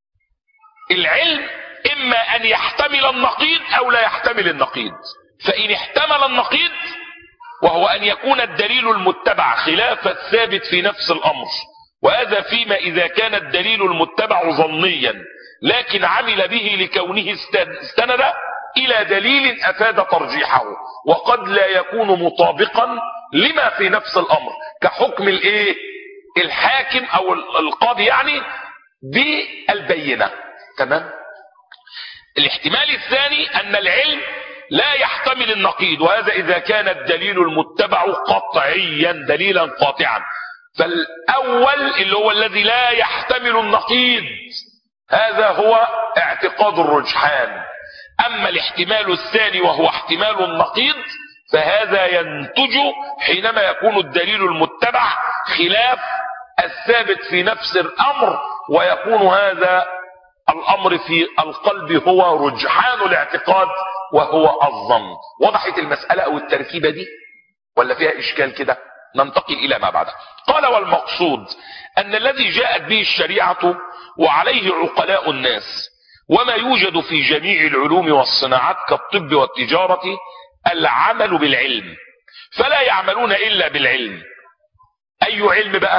العلم إما أن يحتمل النقيض أو لا يحتمل النقيض. فإن احتمل النقيض وهو أن يكون الدليل المتبع خلاف الثابت في نفس الأمر، وهذا فيما إذا كان الدليل المتبع ظنيا لكن عمل به لكونه استند إلى دليل أفاد ترجيحه، وقد لا يكون مطابقا لما في نفس الأمر كحكم الإيه؟ الحاكم أو القاضي يعني بالبينة. تمام؟ الاحتمال الثاني أن العلم لا يحتمل النقيض، وهذا إذا كان الدليل المتبع قطعيا دليلا قاطعا. فالأول اللي هو الذي لا يحتمل النقيض هذا هو اعتقاد الرجحان. أما الاحتمال الثاني وهو احتمال النقيض فهذا ينتج حينما يكون الدليل المتبع خلاف الثابت في نفس الأمر، ويكون هذا الأمر في القلب هو رجحان الاعتقاد وهو الظن. وضحت المسألة أو التركيبة دي ولا فيها إشكال كده؟ ننتقل إلى ما بعده. قال: والمقصود أن الذي جاءت به الشريعة وعليه عقلاء الناس وما يوجد في جميع العلوم والصناعات كالطب والتجارة العمل بالعلم، فلا يعملون إلا بالعلم. أي علم بقى؟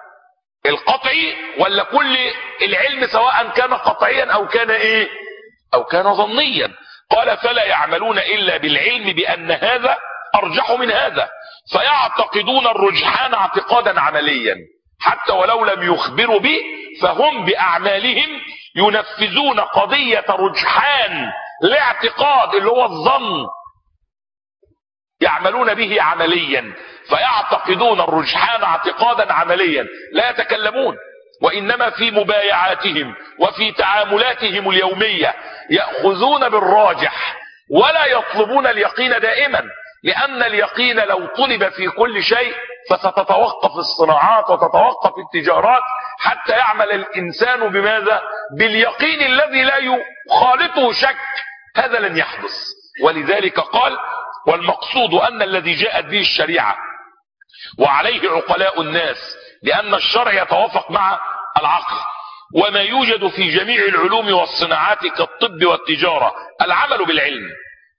القطعي ولا كل العلم سواء كان قطعيا أو كان إيه أو كان ظنيا؟ قال: فلا يعملون إلا بالعلم بأن هذا أرجح من هذا، فيعتقدون الرجحان اعتقادا عمليا حتى ولو لم يخبروا به، فهم بأعمالهم ينفذون قضية رجحان الاعتقاد اللي هو الظن يعملون به عمليا، فيعتقدون الرجحان اعتقادا عمليا لا يتكلمون، وإنما في مبايعاتهم وفي تعاملاتهم اليومية يأخذون بالراجح ولا يطلبون اليقين دائما، لأن اليقين لو طلب في كل شيء فستتوقف الصناعات وتتوقف التجارات حتى يعمل الإنسان بماذا؟ باليقين الذي لا يخالطه شك، هذا لن يحدث. ولذلك قال: والمقصود أن الذي جاءت به الشريعة وعليه عقلاء الناس، لأن الشرع يتوافق مع العقل، وما يوجد في جميع العلوم والصناعات كالطب والتجارة العمل بالعلم،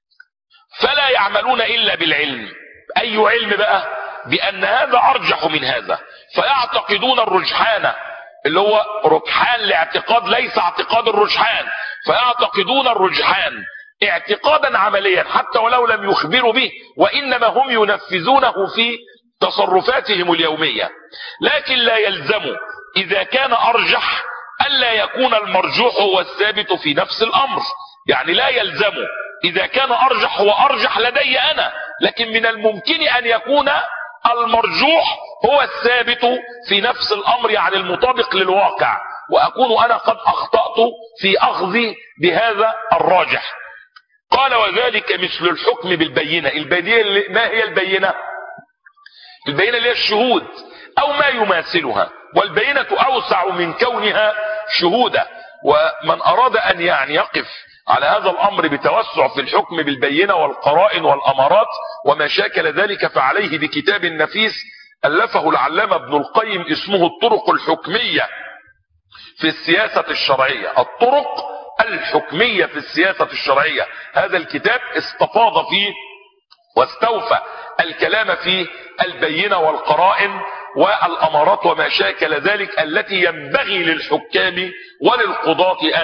فلا يعملون إلا بالعلم. أي علم بقى؟ بأن هذا أرجح من هذا، فيعتقدون الرجحان اللي هو رجحان الاعتقاد ليس اعتقاد الرجحان، فيعتقدون الرجحان اعتقادا عمليا حتى ولو لم يخبروا به، وإنما هم ينفذونه في تصرفاتهم اليومية. لكن لا يلزم إذا كان أرجح ألا يكون المرجوح هو الثابت في نفس الأمر. يعني لا يلزم إذا كان أرجح هو أرجح لدي أنا، لكن من الممكن أن يكون المرجوح هو الثابت في نفس الأمر، يعني المطابق للواقع، وأكون أنا قد أخطأت في أخذي بهذا الراجح. قال: وذلك مثل الحكم بالبينة. البينة ما هي البينة؟ البينة اللي هي الشهود أو ما يماثلها، والبينة أوسع من كونها شهودة. ومن أراد أن يعني يقف على هذا الأمر بتوسع في الحكم بالبينة والقرائن والأمارات وما شاكل ذلك فعليه بكتاب نفيس ألفه العلامة ابن القيم اسمه الطرق الحكمية في السياسة الشرعية. الطرق الحكمية في السياسة الشرعية، هذا الكتاب استفاض فيه واستوفى الكلام في البينة والقرائن والأمارات وما شاكل ذلك التي ينبغي للحكام وللقضاة أن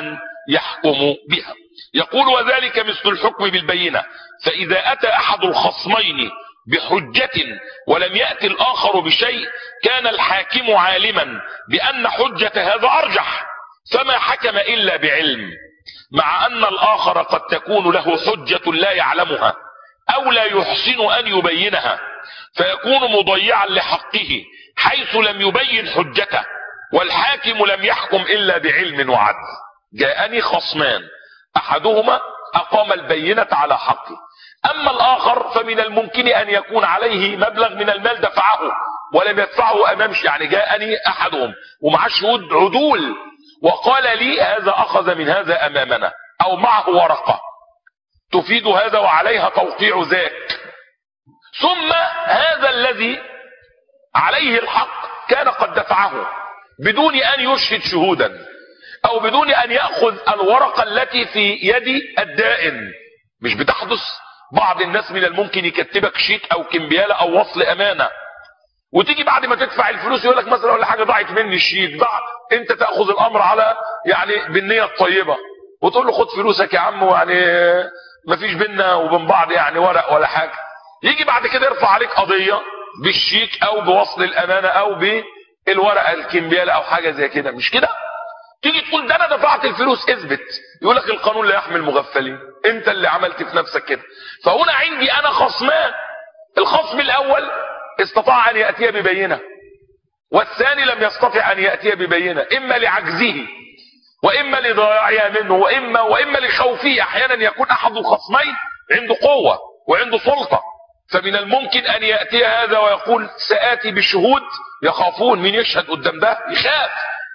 يحكم بها. يقول وذلك مثل الحكم بالبينة، فإذا أتى أحد الخصمين بحجة ولم يأتي الآخر بشيء كان الحاكم عالما بأن حجة هذا أرجح فما حكم إلا بعلم، مع أن الآخر قد تكون له حجة لا يعلمها أو لا يحسن أن يبينها فيكون مضيعا لحقه حيث لم يبين حجته، والحاكم لم يحكم إلا بعلم وعدل. جاءني خصمان أحدهما أقام البينة على حقه، أما الآخر فمن الممكن أن يكون عليه مبلغ من المال دفعه ولم يدفعه أمام، يعني جاءني أحدهم ومع شهود عدول وقال لي هذا أخذ من هذا أمامنا أو معه ورقة تفيد هذا وعليها توقيع ذاك، ثم هذا الذي عليه الحق كان قد دفعه بدون أن يشهد شهودا أو بدون أن يأخذ الورقة التي في يد الدائن. مش بتحدث بعض الناس من الممكن يكتبك شيك أو كمبيالة أو وصل أمانة وتيجي بعد ما تدفع الفلوس يقول لك مثلا ولا حاجة ضاعت مني الشيك، ضاع، انت تأخذ الأمر على يعني بالنية الطيبة وتقول له خد فلوسك يا عم، ويعني مفيش بينا وبين بعض يعني ورق ولا حاجة، يجي بعد كده يرفع عليك قضية بالشيك أو بوصل الأمانة أو بالورقة الكمبيالة أو حاجة زي كده. مش كده؟ تيجي تقول ده انا دفعت الفلوس اثبت، يقول لك القانون لا يحمي المغفلين، انت اللي عملت في نفسك كده. فهنا عندي انا خصمان، الخصم الاول استطاع ان ياتي ببينه والثاني لم يستطع ان ياتي ببينه، اما لعجزه واما لضياعها منه واما واما لخوفه. احيانا يكون احد الخصمين عنده قوه وعنده سلطه، فمن الممكن ان ياتي هذا ويقول ساتي بشهود، يخافون من يشهد قدام ده، يخاف.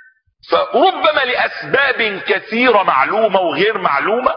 فربما لأسباب كثيرة معلومة وغير معلومة،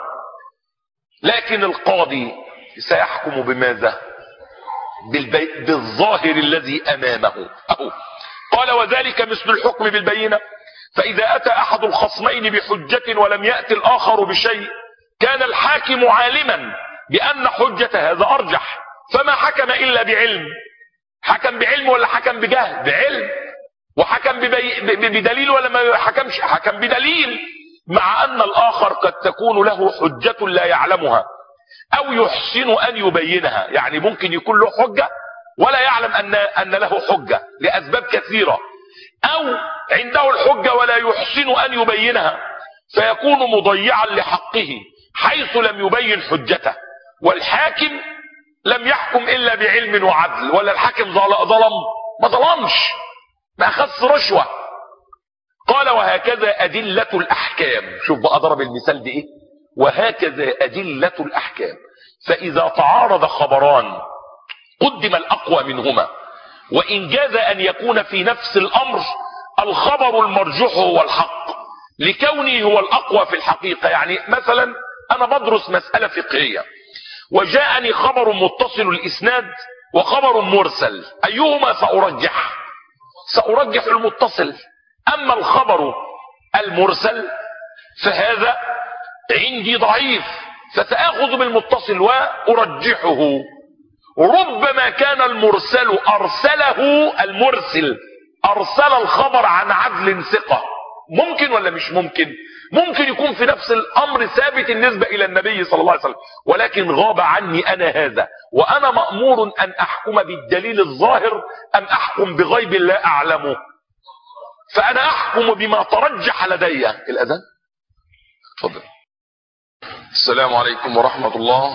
لكن القاضي سيحكم بماذا؟ بالبي... بالظاهر الذي أمامه. أو قال وذلك مثل الحكم بالبينة، فإذا أتى أحد الخصمين بحجة ولم يأتي الآخر بشيء كان الحاكم عالما بأن حجة هذا أرجح فما حكم إلا بعلم. حكم بعلم ولا حكم بجهل؟ بعلم. وحكم ببي... بدليل ولا ما حكمش؟ حكم بدليل، مع أن الآخر قد تكون له حجة لا يعلمها أو يحسن أن يبينها، يعني ممكن يكون له حجة ولا يعلم أن أن له حجة لأسباب كثيرة، أو عنده الحجة ولا يحسن أن يبينها فيكون مضيعا لحقه حيث لم يبين حجته، والحاكم لم يحكم إلا بعلم وعدل. ولا الحاكم ظلم؟ ما ظلمش، ما أخذ رشوة. قال وهكذا أدلة الأحكام. شوف بقى ضرب المثال بإيه؟ وهكذا أدلة الأحكام، فإذا تعارض خبران قدم الأقوى منهما، وإن جاز أن يكون في نفس الأمر الخبر المرجوح هو الحق لكونه هو الأقوى في الحقيقة. يعني مثلا أنا بدرس مسألة فقهية وجاءني خبر متصل الإسناد وخبر مرسل، أيهما سأرجح؟ سأرجح المتصل. أما الخبر المرسل فهذا عندي ضعيف فسأخذ بالمتصل وأرجحه. ربما كان المرسل أرسله المرسل أرسل الخبر عن عدل ثقة، ممكن ولا مش ممكن؟ ممكن يكون في نفس الأمر ثابت النسبة إلى النبي صلى الله عليه وسلم، ولكن غاب عني أنا هذا، وأنا مأمور أن أحكم بالدليل الظاهر أم أحكم بغيب لا أعلمه، فأنا أحكم بما ترجح لدي. الأذان تفضل. السلام عليكم ورحمة الله.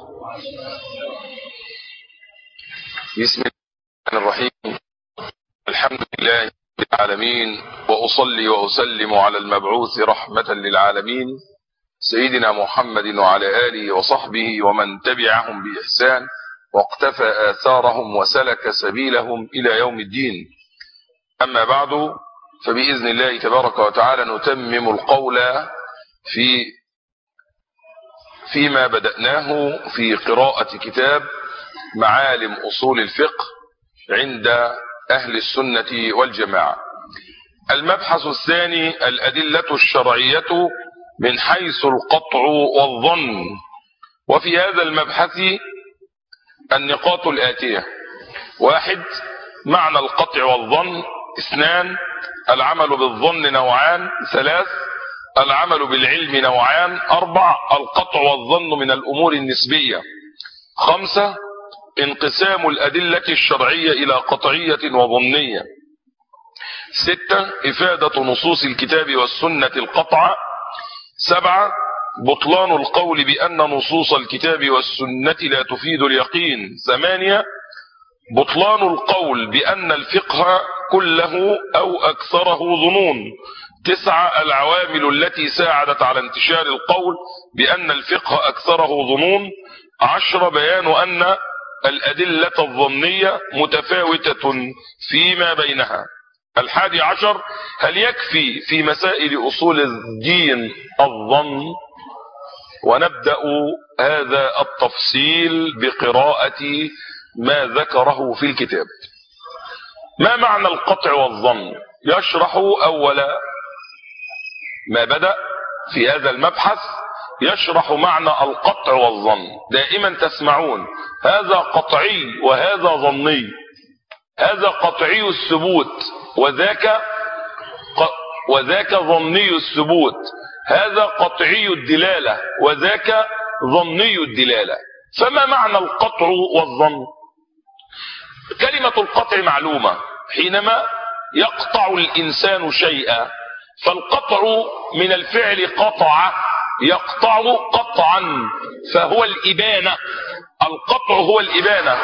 بسم الله الرحيم، الحمد لله رب العالمين، وأصلي وأسلم على المبعوث رحمة للعالمين سيدنا محمد وعلى آله وصحبه ومن تبعهم بإحسان واقتفى آثارهم وسلك سبيلهم إلى يوم الدين. أما بعد، فبإذن الله تبارك وتعالى نتمم القول في فيما بدأناه في قراءة كتاب معالم أصول الفقه عند أهل السنة والجماعة. المبحث الثاني الأدلة الشرعية من حيث القطع والظن، وفي هذا المبحث النقاط الآتية: واحد، معنى القطع والظن. اثنان، العمل بالظن نوعان. ثلاث، العمل بالعلم نوعان. أربع، القطع والظن من الأمور النسبية. خمسة، انقسام الأدلة الشرعية إلى قطعية وظنية. ستة، إفادة نصوص الكتاب والسنة القطع. سبعة، بطلان القول بأن نصوص الكتاب والسنة لا تفيد اليقين. ثمانية، بطلان القول بأن الفقه كله أو أكثره ظنون. تسعة، العوامل التي ساعدت على انتشار القول بأن الفقه أكثره ظنون. عشرة، بيان أن الأدلة الظنية متفاوتة فيما بينها. الحادي عشر، هل يكفي في مسائل أصول الدين الظن؟ ونبدأ هذا التفصيل بقراءة ما ذكره في الكتاب. ما معنى القطع والظن؟ يشرح أول ما بدأ في هذا المبحث يشرح معنى القطع والظن. دائما تسمعون هذا قطعي وهذا ظني، هذا قطعي الثبوت وذاك وذاك ظني الثبوت، هذا قطعي الدلالة وذاك ظني الدلالة. فما معنى القطع والظن؟ كلمة القطع معلومة، حينما يقطع الإنسان شيئا فالقطع من الفعل قطع، يقطع قطعا، فهو الإبانة. القطع هو الإبانة.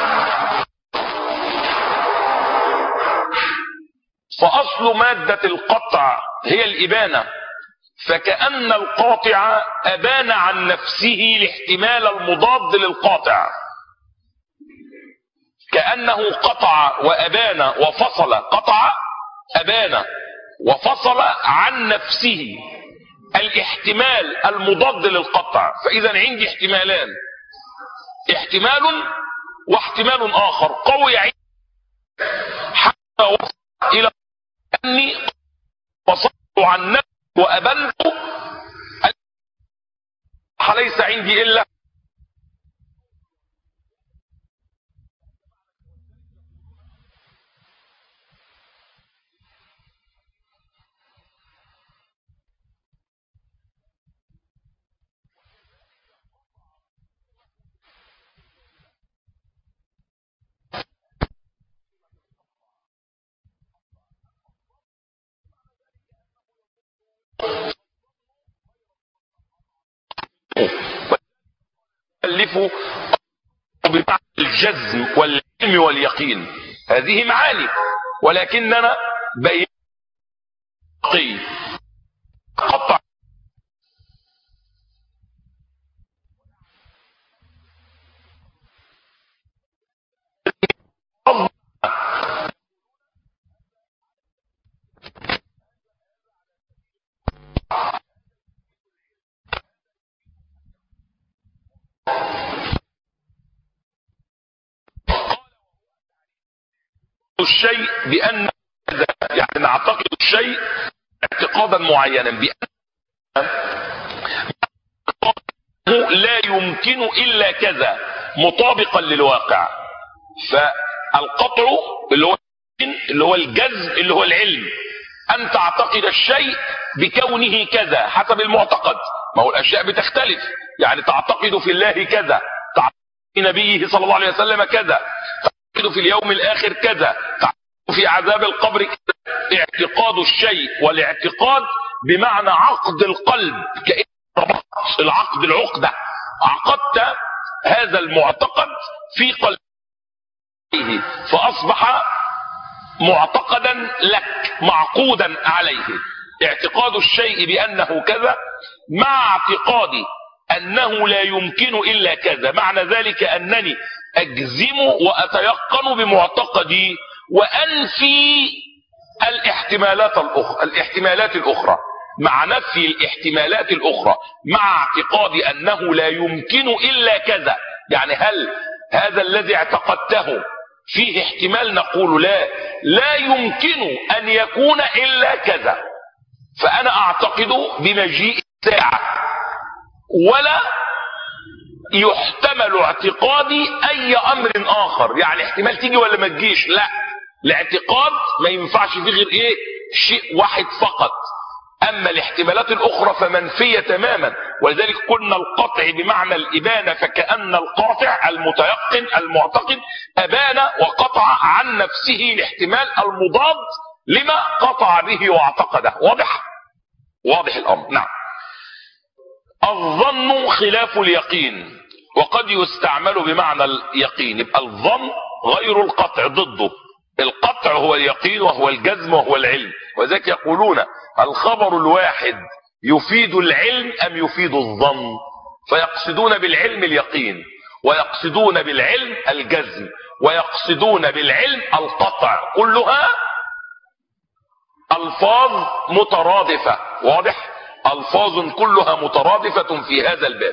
فأصل مادة القطع هي الإبانة، فكأن القاطع أبان عن نفسه الاحتمال المضاد للقاطع، كأنه قطع وأبان وفصل. قطع أبان وفصل عن نفسه الاحتمال المضاد للقطع. فإذا عندي احتمالان، احتمال واحتمال آخر قوي عندي حتى وصل إلى أني فصلت عن نفسي وأبنت. ليس عندي إلا يؤلف بمعنى الجزم والعلم واليقين. هذه معاني، ولكننا بيقي قطع الشيء بأن يعني نعتقد الشيء اعتقادا معينا بأن لا يمكن إلا كذا مطابقا للواقع. فالقطع اللي هو اللي هو الجزم اللي هو العلم، أن تعتقد الشيء بكونه كذا حسب المعتقد. ما هو الأشياء بتختلف، يعني تعتقد في الله كذا، تعتقد في نبيه صلى الله عليه وسلم كذا، تعتقد في اليوم الآخر كذا، تعتقد في عذاب القبر كذا. اعتقاد الشيء، والاعتقاد بمعنى عقد القلب، كأن ربطت العقد العقدة، عقدت هذا المعتقد في قلبه فأصبح معتقدا لك معقودا عليه. اعتقاد الشيء بأنه كذا مع اعتقادي أنه لا يمكن إلا كذا، معنى ذلك أنني أجزم وأتيقن بمعتقدي وأنفي الاحتمالات الأخرى الاحتمالات الأخرى مع نفي الاحتمالات الأخرى، مع اعتقادي أنه لا يمكن إلا كذا. يعني هل هذا الذي اعتقدته فيه احتمال؟ نقول لا، لا يمكن أن يكون إلا كذا. فأنا أعتقد بمجيء الساعة، ولا يحتمل اعتقادي أي أمر آخر. يعني احتمال تيجي ولا ما تجيش، لا، الاعتقاد ما ينفعش فيه غير إيه؟ شيء واحد فقط، اما الاحتمالات الاخرى فمنفية تماما. ولذلك قلنا القطع بمعنى الابانة، فكأن القاطع المتيقن المعتقد ابان وقطع عن نفسه الاحتمال المضاد لما قطع به واعتقده. واضح واضح الامر. نعم. الظن خلاف اليقين وقد يستعمل بمعنى اليقين. يبقى الظن غير القطع، ضده. القطع هو اليقين وهو الجزم وهو العلم. وذلك يقولون الخبر الواحد يفيد العلم ام يفيد الظن، فيقصدون بالعلم اليقين، ويقصدون بالعلم الجزم، ويقصدون بالعلم القطع. كلها الفاظ مترادفة. واضح؟ الفاظ كلها مترادفة في هذا الباب.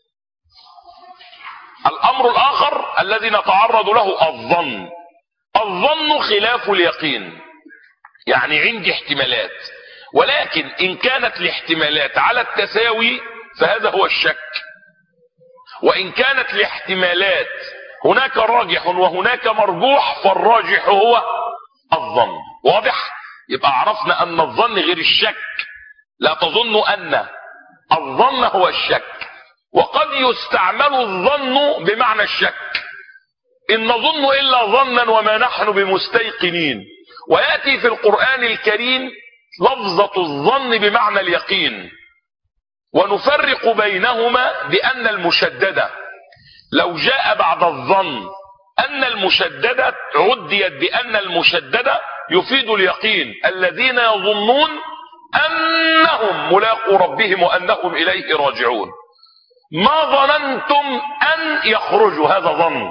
الامر الاخر الذي نتعرض له الظن. الظن خلاف اليقين، يعني عندي احتمالات، ولكن ان كانت الاحتمالات على التساوي فهذا هو الشك، وان كانت الاحتمالات هناك راجح وهناك مرجوح فالراجح هو الظن. واضح؟ يبقى عرفنا ان الظن غير الشك. لا تظن ان الظن هو الشك، وقد يستعمل الظن بمعنى الشك. إن نظن إلا ظنا وما نحن بمستيقنين. ويأتي في القرآن الكريم لفظة الظن بمعنى اليقين، ونفرق بينهما بأن المشددة لو جاء بعد الظن أن المشددة عديت بأن المشددة يفيد اليقين. الذين يظنون أنهم ملاقو ربهم وأنهم إليه راجعون. ما ظننتم أن يخرجوا، هذا ظن.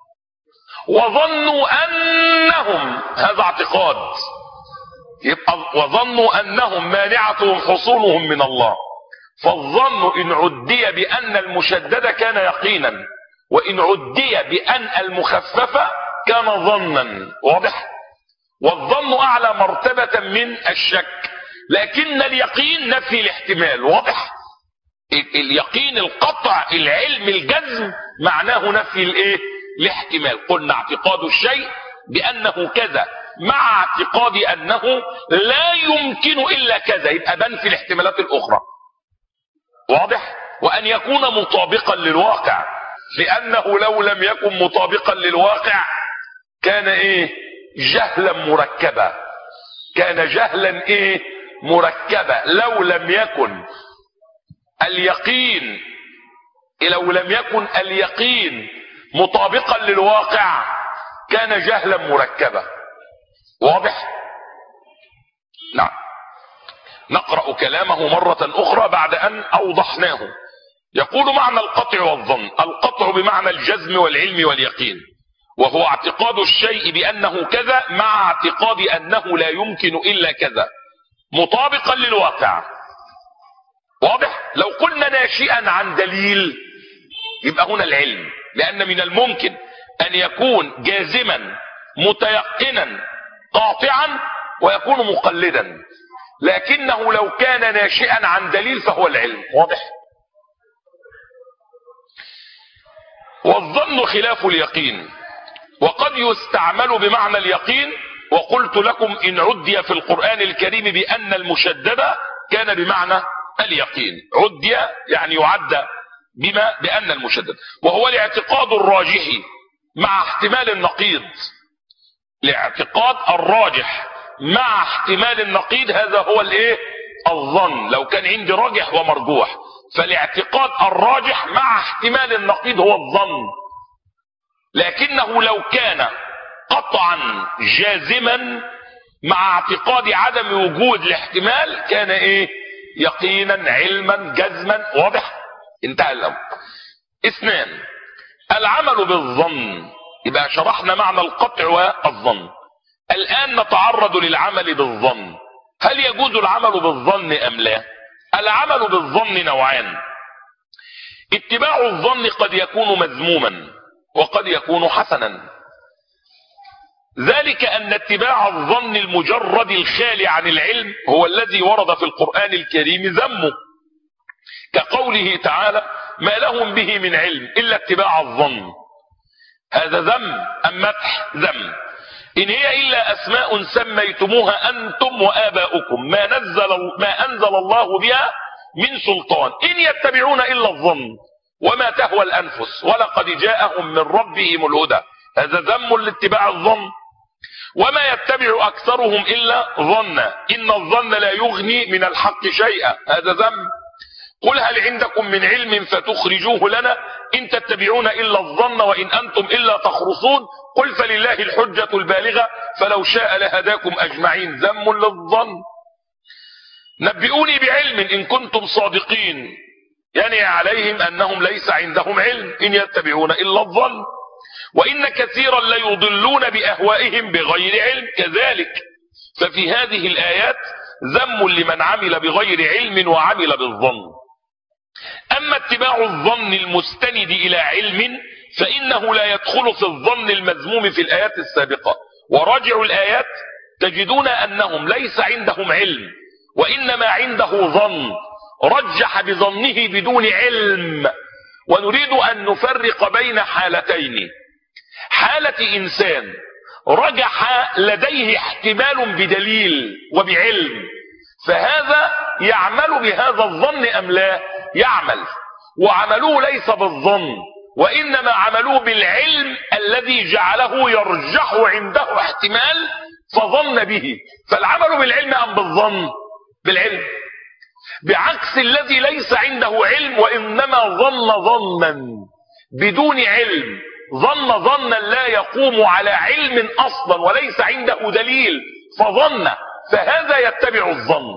وظنوا أنهم، هذا اعتقاد. يبقى وظنوا أنهم مانعتهم حصولهم من الله. فالظن إن عدي بأن المشدد كان يقينا، وإن عدي بأن المخففة كان ظنا. واضح؟ والظن أعلى مرتبة من الشك، لكن اليقين نفي الاحتمال. واضح؟ اليقين القطع العلم الجزم معناه نفي الايه؟ الاحتمال. قلنا اعتقاد الشيء بانه كذا مع اعتقاد انه لا يمكن الا كذا، يبقى بنفي الاحتمالات الاخرى. واضح؟ وان يكون مطابقا للواقع، لانه لو لم يكن مطابقا للواقع كان ايه؟ جهلا مركبا. كان جهلا ايه؟ مركبا. لو لم يكن اليقين لو لم يكن اليقين مطابقا للواقع كان جهلا مركبا. واضح؟ نعم. نقرأ كلامه مرة أخرى بعد أن أوضحناه. يقول معنى القطع والظن. القطع بمعنى الجزم والعلم واليقين، وهو اعتقاد الشيء بأنه كذا مع اعتقاد أنه لا يمكن إلا كذا، مطابقا للواقع. واضح؟ لو قلنا ناشئا عن دليل يبقى هنا العلم، لأن من الممكن أن يكون جازما متيقنا قاطعا ويكون مقلدا، لكنه لو كان ناشئا عن دليل فهو العلم. واضح؟ والظن خلاف اليقين وقد يستعمل بمعنى اليقين. وقلت لكم إن عدي في القرآن الكريم بأن المشدد كان بمعنى اليقين. عدي يعني يعد بما بأن المشدد، وهو الاعتقاد الراجح مع احتمال النقيض. الاعتقاد الراجح مع احتمال النقيض هذا هو الايه؟ الظن. لو كان عندي راجح ومرجوح، فالاعتقاد الراجح مع احتمال النقيض هو الظن. لكنه لو كان قطعا جازما مع اعتقاد عدم وجود الاحتمال كان ايه؟ يقينا علما جزما. واضح؟ انتهى الامر. اثنان، العمل بالظن. يبقى شرحنا معنى القطع والظن. الان نتعرض للعمل بالظن. هل يجوز العمل بالظن ام لا؟ العمل بالظن نوعان. اتباع الظن قد يكون مذموما وقد يكون حسنا. ذلك ان اتباع الظن المجرد الخالي عن العلم هو الذي ورد في القرآن الكريم ذمه، كقوله تعالى: ما لهم به من علم الا اتباع الظن. هذا ذم ام مدح؟ ذم. إن هي إلا أسماء سميتموها أنتم وآباؤكم ما نزل ما أنزل الله بها من سلطان إن يتبعون إلا الظن وما تهوى الأنفس ولقد جاءهم من ربهم الهدى. هذا ذم لاتباع الظن. وما يتبع أكثرهم إلا ظنا إن الظن لا يغني من الحق شيئا. هذا ذم. قل هل عندكم من علم فتخرجوه لنا إن تتبعون إلا الظن وإن أنتم إلا تخرصون قل فلله الحجة البالغة فلو شاء لهداكم أجمعين. ذم للظن. نبئوني بعلم إن كنتم صادقين يعني عليهم أنهم ليس عندهم علم إن يتبعون إلا الظن وإن كثيرا ليضلون بأهوائهم بغير علم كذلك. ففي هذه الآيات ذم لمن عمل بغير علم وعمل بالظن. أما اتباع الظن المستند إلى علم فإنه لا يدخل في الظن المذموم في الآيات السابقة. وراجعوا الآيات تجدون أنهم ليس عندهم علم وإنما عنده ظن رجح بظنه بدون علم. ونريد أن نفرق بين حالتين. حالة إنسان رجح لديه احتمال بدليل وبعلم فهذا يعمل بهذا الظن أم لا يعمل. وعملوه ليس بالظن وإنما عملوه بالعلم الذي جعله يرجح عنده احتمال فظن به. فالعمل بالعلم أم بالظن؟ بالعلم. بعكس الذي ليس عنده علم وإنما ظن ظنا بدون علم ظن ظنا لا يقوم على علم أصلا وليس عنده دليل فظن فهذا يتبع الظن.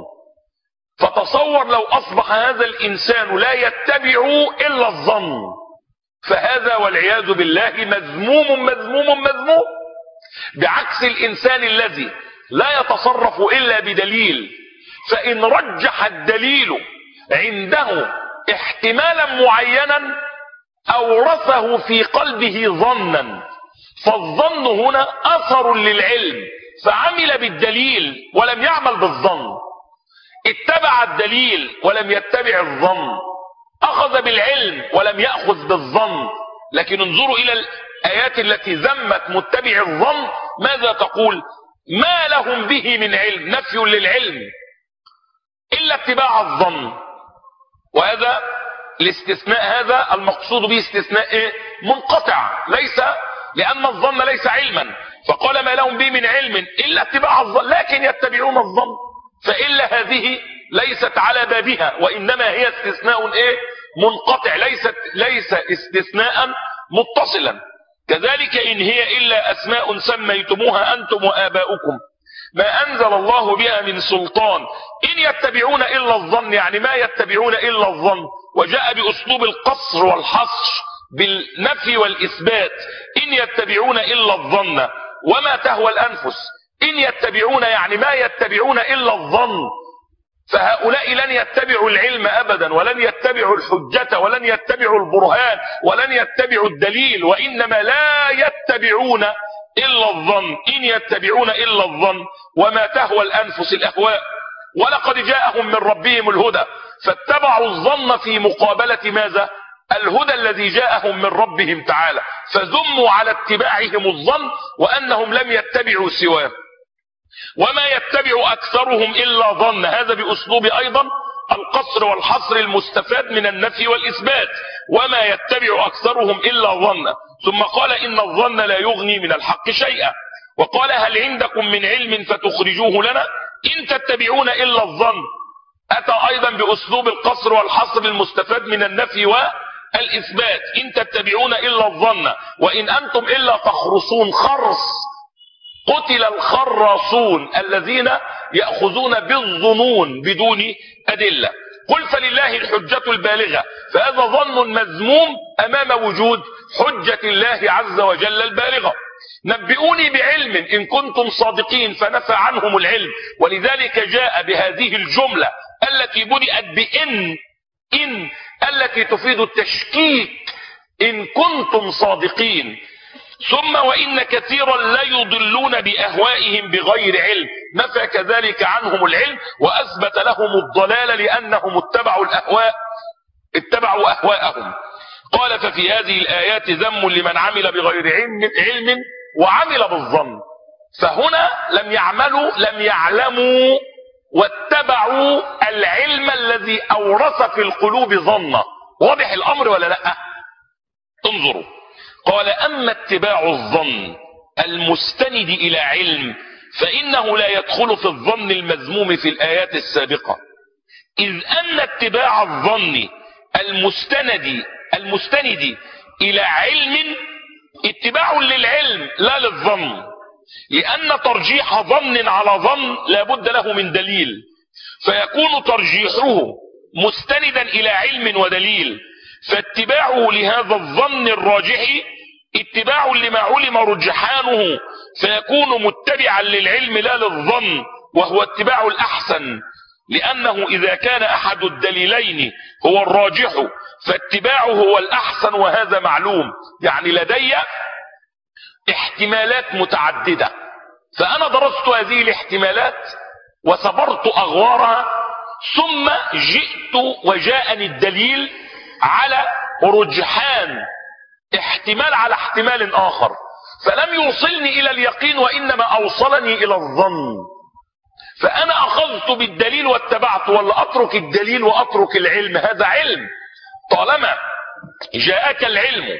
فتصور لو أصبح هذا الإنسان لا يتبع إلا الظن فهذا والعياذ بالله مذموم مذموم مذموم. بعكس الإنسان الذي لا يتصرف إلا بدليل فإن رجح الدليل عنده احتمالا معينا أورثه في قلبه ظنا فالظن هنا أثر للعلم فعمل بالدليل ولم يعمل بالظن. اتبع الدليل ولم يتبع الظن. أخذ بالعلم ولم يأخذ بالظن. لكن انظروا إلى الآيات التي ذمت متبع الظن ماذا تقول؟ ما لهم به من علم. نفي للعلم إلا اتباع الظن. وهذا الاستثناء هذا المقصود به استثناء إيه؟ منقطع ليس لأن الظن ليس علما فقال ما لهم به من علم إلا اتباع الظن لكن يتبعون الظن. فإلا هذه ليست على بابها وإنما هي استثناء إيه؟ منقطع ليست ليس استثناء متصلا. كذلك إن هي إلا أسماء سميتموها أنتم وآباؤكم ما أنزل الله بها من سلطان إن يتبعون إلا الظن يعني ما يتبعون إلا الظن. وجاء بأسلوب القصر والحصر بالنفي والإثبات إن يتبعون إلا الظن وما تهوى الأنفس. إن يتبعون يعني ما يتبعون إلا الظن فهؤلاء لن يتبعوا العلم أبدا ولن يتبعوا الحجة ولن يتبعوا البرهان ولن يتبعوا الدليل وإنما لا يتبعون إلا الظن. إن يتبعون إلا الظن وما تهوى الأنفس الأهواء ولقد جاءهم من ربهم الهدى. فاتبعوا الظن في مقابلة ماذا؟ الهدى الذي جاءهم من ربهم تعالى. فذموا على اتباعهم الظن وأنهم لم يتبعوا سواه. وما يتبع أكثرهم إلا ظن. هذا بأسلوب أيضا القصر والحصر المستفاد من النفي والإثبات. وما يتبع أكثرهم إلا ظن. ثم قال إن الظن لا يغني من الحق شيئا. وقال هل عندكم من علم فتخرجوه لنا إن تتبعون إلا الظن. أتى أيضا بأسلوب القصر والحصر المستفاد من النفي والإثبات. إن تتبعون إلا الظن وإن أنتم إلا تخرصون. خرص قتل الخراصون الذين يأخذون بالظنون بدون أدلة. قل فلله الحجة البالغة. فهذا ظن مذموم أمام وجود حجة الله عز وجل البالغة. نبئوني بعلم إن كنتم صادقين فنفى عنهم العلم ولذلك جاء بهذه الجملة التي بدأت بإن إن التي تفيد التشكيك إن كنتم صادقين. ثم وإن كثيرا لا يضلون بأهوائهم بغير علم. نفى كذلك عنهم العلم وأثبت لهم الضلال لأنهم اتبعوا الأهواء اتبعوا أهواءهم. قال ففي هذه الآيات ذم لمن عمل بغير علم وعمل بالظن. فهنا لم يعملوا لم يعلموا واتبعوا العلم الذي اورث في القلوب ظنا. واضح الامر ولا لا؟ انظروا، قال اما اتباع الظن المستند الى علم فانه لا يدخل في الظن المذموم في الايات السابقة، اذ ان اتباع الظن المستند المستند الى علم اتباع للعلم لا للظن، لان ترجيح ظن على ظن لا بد له من دليل، فيكون ترجيحه مستندا الى علم ودليل، فاتباعه لهذا الظن الراجح اتباع لما علم رجحانه، فيكون متبعا للعلم لا للظن، وهو اتباع الاحسن، لانه اذا كان احد الدليلين هو الراجح فاتباعه هو الاحسن، وهذا معلوم. يعني لدي احتمالات متعددة، فانا درست هذه الاحتمالات وصبرت اغوارها، ثم جئت وجاءني الدليل على رجحان احتمال على احتمال اخر، فلم يوصلني الى اليقين وانما اوصلني الى الظن، فانا اخذت بالدليل واتبعت، ولا اترك الدليل واترك العلم؟ هذا علم. طالما جاءك العلم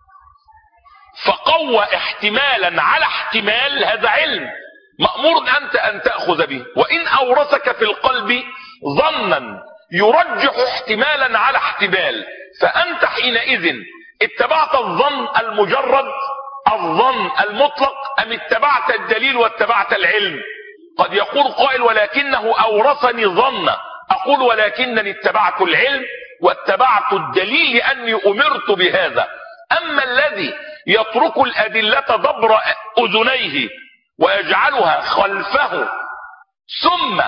فقوى احتمالا على احتمال، هذا علم مأمور انت ان تأخذ به. وان اورثك في القلب ظنا يرجح احتمالا على احتمال، فانت حينئذ اتبعت الظن المجرد، الظن المطلق، ام اتبعت الدليل واتبعت العلم؟ قد يقول قائل ولكنه اورثني ظن، اقول ولكنني اتبعت العلم واتبعت الدليل لاني امرت بهذا. اما الذي يترك الادلة دبر اذنيه ويجعلها خلفه ثم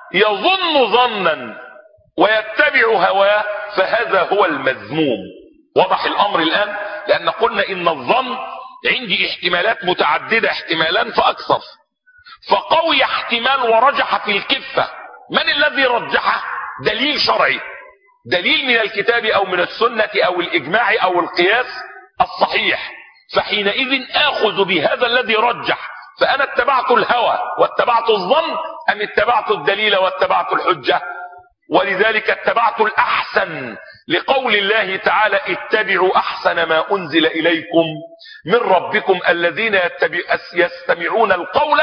يظن ظنا ويتبع هواه، فهذا هو المذموم. وضح الامر الان؟ لان قلنا ان الظن عندي احتمالات متعددة، احتمالان فاكثر، فقوي احتمال ورجح في الكفة. من الذي رجحه؟ دليل شرعي، دليل من الكتاب او من السنة او الاجماع او القياس الصحيح، فحينئذ اخذ بهذا الذي رجح. فانا اتبعت الهوى واتبعت الظن ام اتبعت الدليل واتبعت الحجة؟ ولذلك اتبعت الاحسن، لقول الله تعالى اتبعوا احسن ما انزل اليكم من ربكم الذين يستمعون القول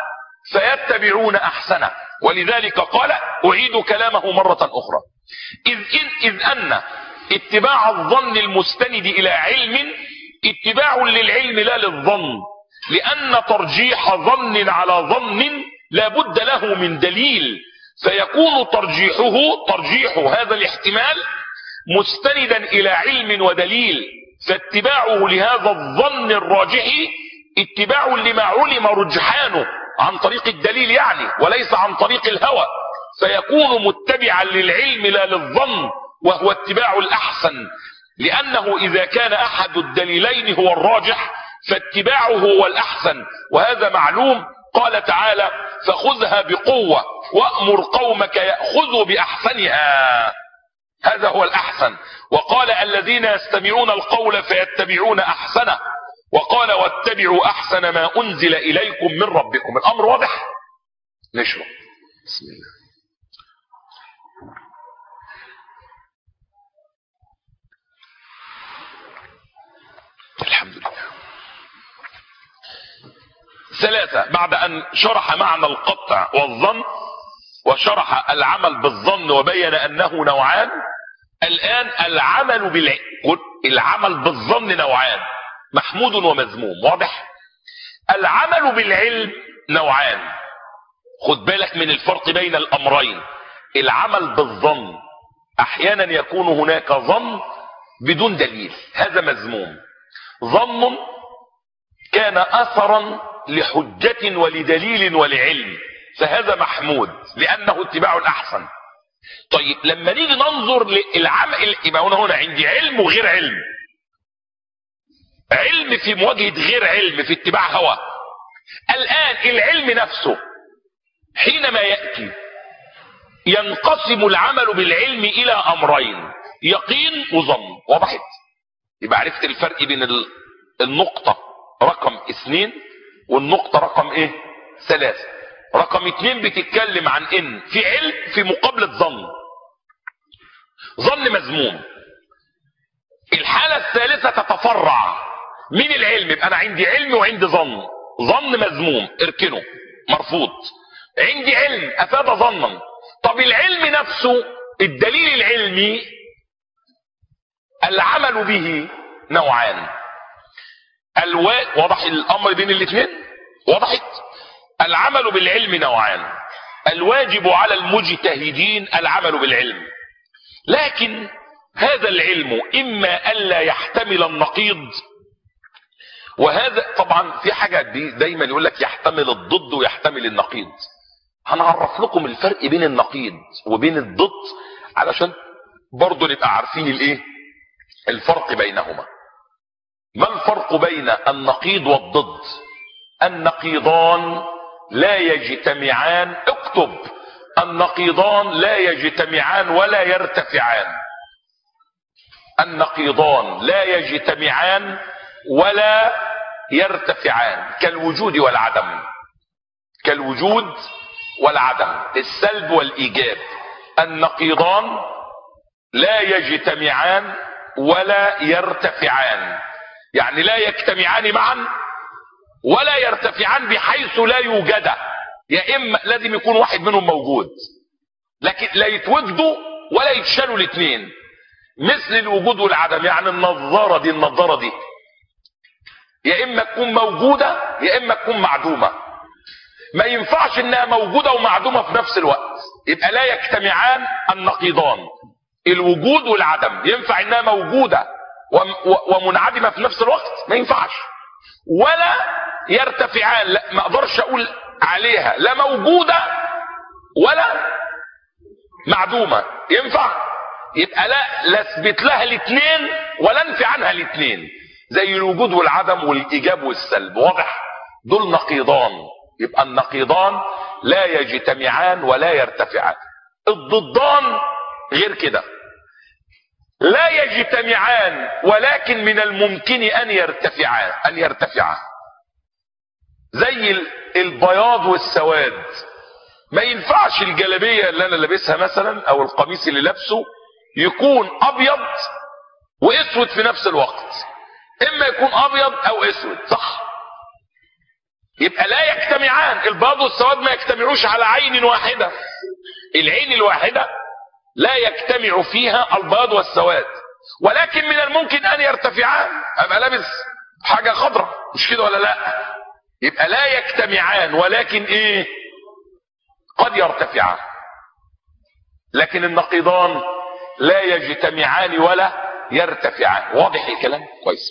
فيتبعون احسنه. ولذلك قال اعيد كلامه مرة اخرى، اذ ان, إذ أن اتباع الظن المستند الى علم اتباع للعلم لا للظن، لان ترجيح ظن على ظن لا بد له من دليل، فيكون ترجيحه ترجيح هذا الاحتمال مستندا الى علم ودليل، فاتباعه لهذا الظن الراجح اتباع لما علم رجحانه عن طريق الدليل يعني، وليس عن طريق الهوى، فيكون متبعا للعلم لا للظن، وهو اتباع الاحسن، لانه اذا كان احد الدليلين هو الراجح فاتباعه هو الاحسن، وهذا معلوم. قال تعالى فخذها بقوة وأمر قومك يأخذوا بأحسنها، هذا هو الأحسن. وقال الذين يستمعون القول فيتبعون أحسنه، وقال واتبعوا أحسن ما أنزل إليكم من ربكم. الأمر واضح؟ نشرب بسم الله. الحمد لله. ثلاثة، بعد أن شرح معنى القطع والظن وشرح العمل بالظن وبين أنه نوعان، الآن العمل بالعلم. العمل بالظن نوعان، محمود ومذموم. واضح؟ العمل بالعلم نوعان، خد بالك من الفرق بين الأمرين. العمل بالظن أحيانا يكون هناك ظن بدون دليل، هذا مذموم. ظن كان أثرا لحجة ولدليل ولعلم، فهذا محمود لأنه اتباع الأحسن. طيب لما نيجي ننظر للعمل، يبقى هنا هنا عندي علم وغير علم. علم في مواجهة غير علم في اتباع هوى. الآن العلم نفسه حينما يأتي ينقسم العمل بالعلم إلى أمرين، يقين وظن. وضحت؟ يبقى عرفت الفرق بين النقطة رقم اثنين والنقطة رقم ايه؟ ثلاثة. رقم اتنين بتتكلم عن ان في علم في مقابلة ظن، ظن مذموم. الحالة الثالثة تتفرع من العلم، يبقى انا عندي علم وعندي ظن. ظن مذموم اركنه مرفوض، عندي علم افاد ظنا. طب العلم نفسه، الدليل العلمي العمل به نوعان. الو... وضح الامر بين الاثنين؟ وضحت. العمل بالعلم نوعان، الواجب على المجتهدين العمل بالعلم، لكن هذا العلم اما الا يحتمل النقيض، وهذا طبعا في حاجة دي دايما يقول لك يحتمل الضد ويحتمل النقيض. هنعرف لكم الفرق بين النقيض وبين الضد علشان برضو نبقى عارفين الايه الفرق بينهما. ما الفرق بين النقيض والضد؟ النقيضان لا يجتمعان، اكتب، النقيضان لا يجتمعان ولا يرتفعان. النقيضان لا يجتمعان ولا يرتفعان، كالوجود والعدم، كالوجود والعدم، السلب والايجاب. النقيضان لا يجتمعان ولا يرتفعان، يعني لا يجتمعان معا ولا يرتفعان بحيث لا يوجد، يا اما لازم يكون واحد منهم موجود، لكن لا يتوجدوا ولا يتشالوا الاثنين. مثل الوجود والعدم، يعني النظارة دي النظارة دي يا اما تكون موجودة يا اما تكون معدومة، ما ينفعش انها موجودة ومعدومة في نفس الوقت، يبقى لا يجتمعان النقيضان. الوجود والعدم ينفع انها موجودة ومنعدمة في نفس الوقت؟ ما ينفعش. ولا يرتفعان، لا ما اقدرش اقول عليها لا موجودة ولا معدومة، ينفع؟ يبقى لا لا اثبت لها الاثنين ولا انفي عنها الاثنين، زي الوجود والعدم والايجاب والسلب. واضح؟ دول نقيضان، يبقى النقيضان لا يجتمعان ولا يرتفعان. الضدان غير كده، لا يجتمعان ولكن من الممكن ان يرتفعان ان يرتفعان زي البياض والسواد. ما ينفعش الجلابيه اللي انا لابسها مثلا او القميص اللي لابسه يكون ابيض واسود في نفس الوقت، اما يكون ابيض او اسود، صح؟ يبقى لا يجتمعان. البياض والسواد ما يجتمعوش على عين واحده، العين الواحده لا يجتمع فيها البياض والسواد، ولكن من الممكن ان يرتفعان. ابقى لابس حاجه خضراء، مش كده ولا لا؟ يبقى لا يجتمعان ولكن ايه؟ قد يرتفعان. لكن النقيضان لا يجتمعان ولا يرتفعان. واضح الكلام؟ كويس.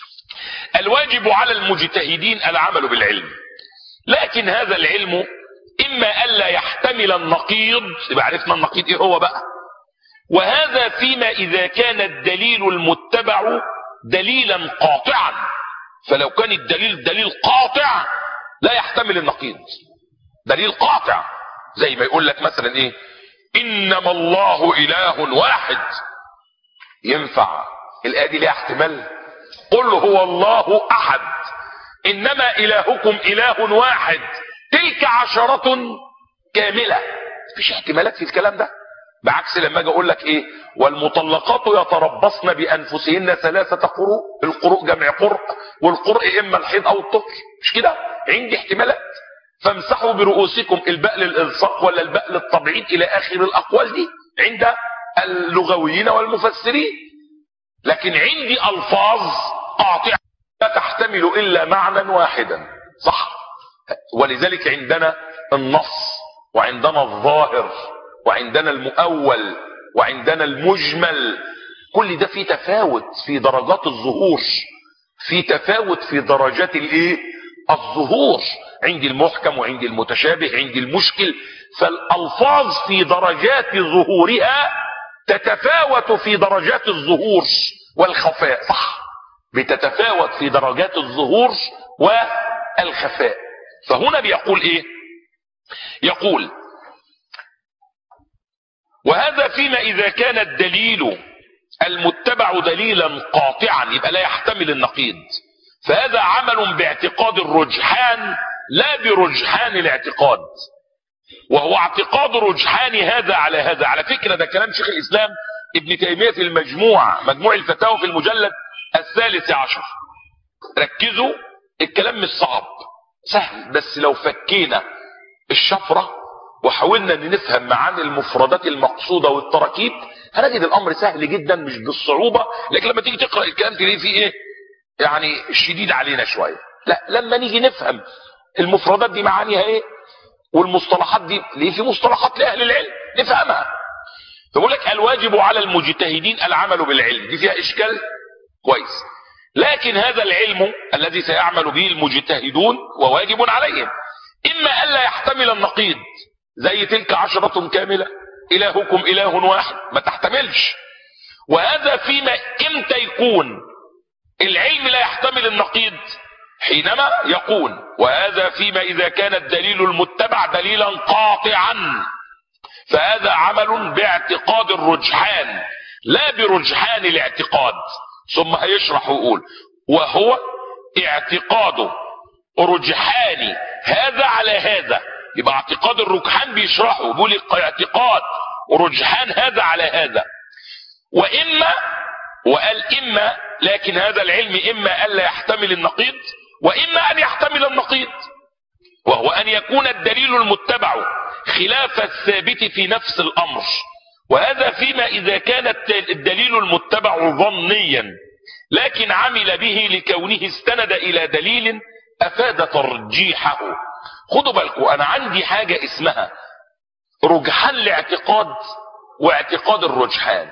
الواجب على المجتهدين العمل بالعلم، لكن هذا العلم اما الا يحتمل النقيض، يبقى عرفنا النقيض ايه هو بقى، وهذا فيما اذا كان الدليل المتبع دليلا قاطعا. فلو كان الدليل دليل قاطع لا يحتمل النقيض، دليل قاطع، زي ما يقول لك مثلا ايه، انما الله اله واحد، ينفع الايه دي ليها احتمال؟ قل هو الله احد انما الهكم اله واحد تلك عشرة كاملة. مفيش احتمالات في الكلام ده. بعكس لما اجي اقول لك ايه، والمطلقات يتربصن بانفسهن ثلاثة قروء، القروء جمع قرء، والقرء اما الحيض او الطهر، مش كده؟ عندي احتمالات. فامسحوا برؤوسكم، الباء للالصاق ولا الباء للتبعيض الى اخر الاقوال دي عند اللغويين والمفسرين. لكن عندي الفاظ قاطعة لا تحتمل الا معنى واحدا، صح؟ ولذلك عندنا النص وعندنا الظاهر وعندنا المؤول وعندنا المجمل. كل ده في تفاوت في درجات الظهور، في تفاوت في درجات الايه؟ الظهور. عندي المحكم وعندي المتشابه، عندي المشكل. فالالفاظ في درجات ظهورها تتفاوت في درجات الظهور والخفاء، صح؟ بتتفاوت في درجات الظهور والخفاء. فهنا بيقول ايه؟ يقول وهذا فيما اذا كان الدليل المتبع دليلا قاطعا، يبقى لا يحتمل النقيض. فهذا عمل باعتقاد الرجحان لا برجحان الاعتقاد، وهو اعتقاد رجحان هذا على هذا. على فكرة ده كلام شيخ الإسلام ابن تيمية في المجموع، مجموع الفتاوى في المجلد الثالث عشر. ركزوا، الكلام مش صعب، سهل، بس لو فكينا الشفرة وحاولنا ان نفهم معاني المفردات المقصودة والتراكيب هنجد الامر سهل جدا مش بالصعوبة. لكن لما تيجي تقرأ الكلام تلاقيه فيه ايه يعني شديد علينا شوية. لا، لما نيجي نفهم المفردات دي معانيها ايه والمصطلحات دي ليه، في مصطلحات لأهل العلم نفهمها. فبقول لك الواجب على المجتهدين العمل بالعلم، دي فيها اشكال كويس، لكن هذا العلم الذي سيعمل به المجتهدون وواجب عليهم، اما الا يحتمل النقيض، زي تلك عشرة كاملة الهكم اله واحد، ما تحتملش. وهذا فيما امتى يكون العلم لا يحتمل النقيض؟ حينما يكون، وهذا فيما اذا كان الدليل المتبع دليلا قاطعا، فهذا عمل باعتقاد الرجحان لا برجحان الاعتقاد. ثم هيشرح ويقول وهو اعتقاد رجحان هذا على هذا. يبقى اعتقاد الرجحان بيشرحه، بيقول اعتقاد رجحان هذا على هذا. واما، وقال اما، لكن هذا العلم اما الا يحتمل النقيض واما ان يحتمل النقيض، وهو ان يكون الدليل المتبع خلاف الثابت في نفس الامر، وهذا فيما اذا كان الدليل المتبع ظنيا لكن عمل به لكونه استند الى دليل افاد ترجيحه. خدوا بالكم، انا عندي حاجة اسمها رجحان الاعتقاد واعتقاد الرجحان.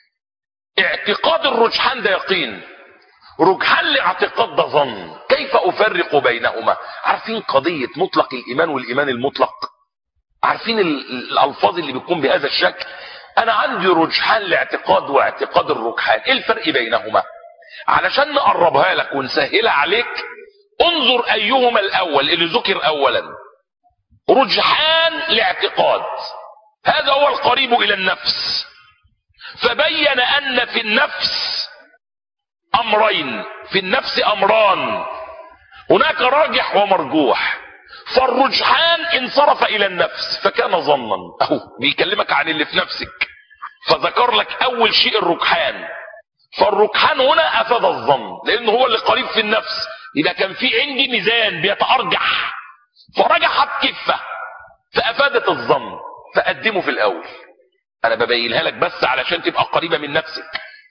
اعتقاد الرجحان ده يقين، رجحان الاعتقاد ده ظن. كيف افرق بينهما؟ عارفين قضية مطلق الايمان والايمان المطلق؟ عارفين الالفاظ اللي بتكون بهذا الشكل؟ انا عندي رجحان الاعتقاد واعتقاد الرجحان، ايه الفرق بينهما؟ علشان نقربها لك ونسهلها عليك، انظر ايهما الاول اللي ذكر اولا. رجحان الاعتقاد هذا هو القريب الى النفس، فبين ان في النفس امرين، في النفس امران، هناك راجح ومرجوح. فالرجحان انصرف الى النفس فكان ظنا، اهو بيكلمك عن اللي في نفسك، فذكر لك اول شيء الرجحان. فالرجحان هنا افاد الظن لانه هو اللي قريب في النفس. اذا كان في عندي ميزان بيتارجح فرجحت كفه فافادت الظن فقدمه في الاول. انا ببينها لك بس علشان تبقى قريبه من نفسك.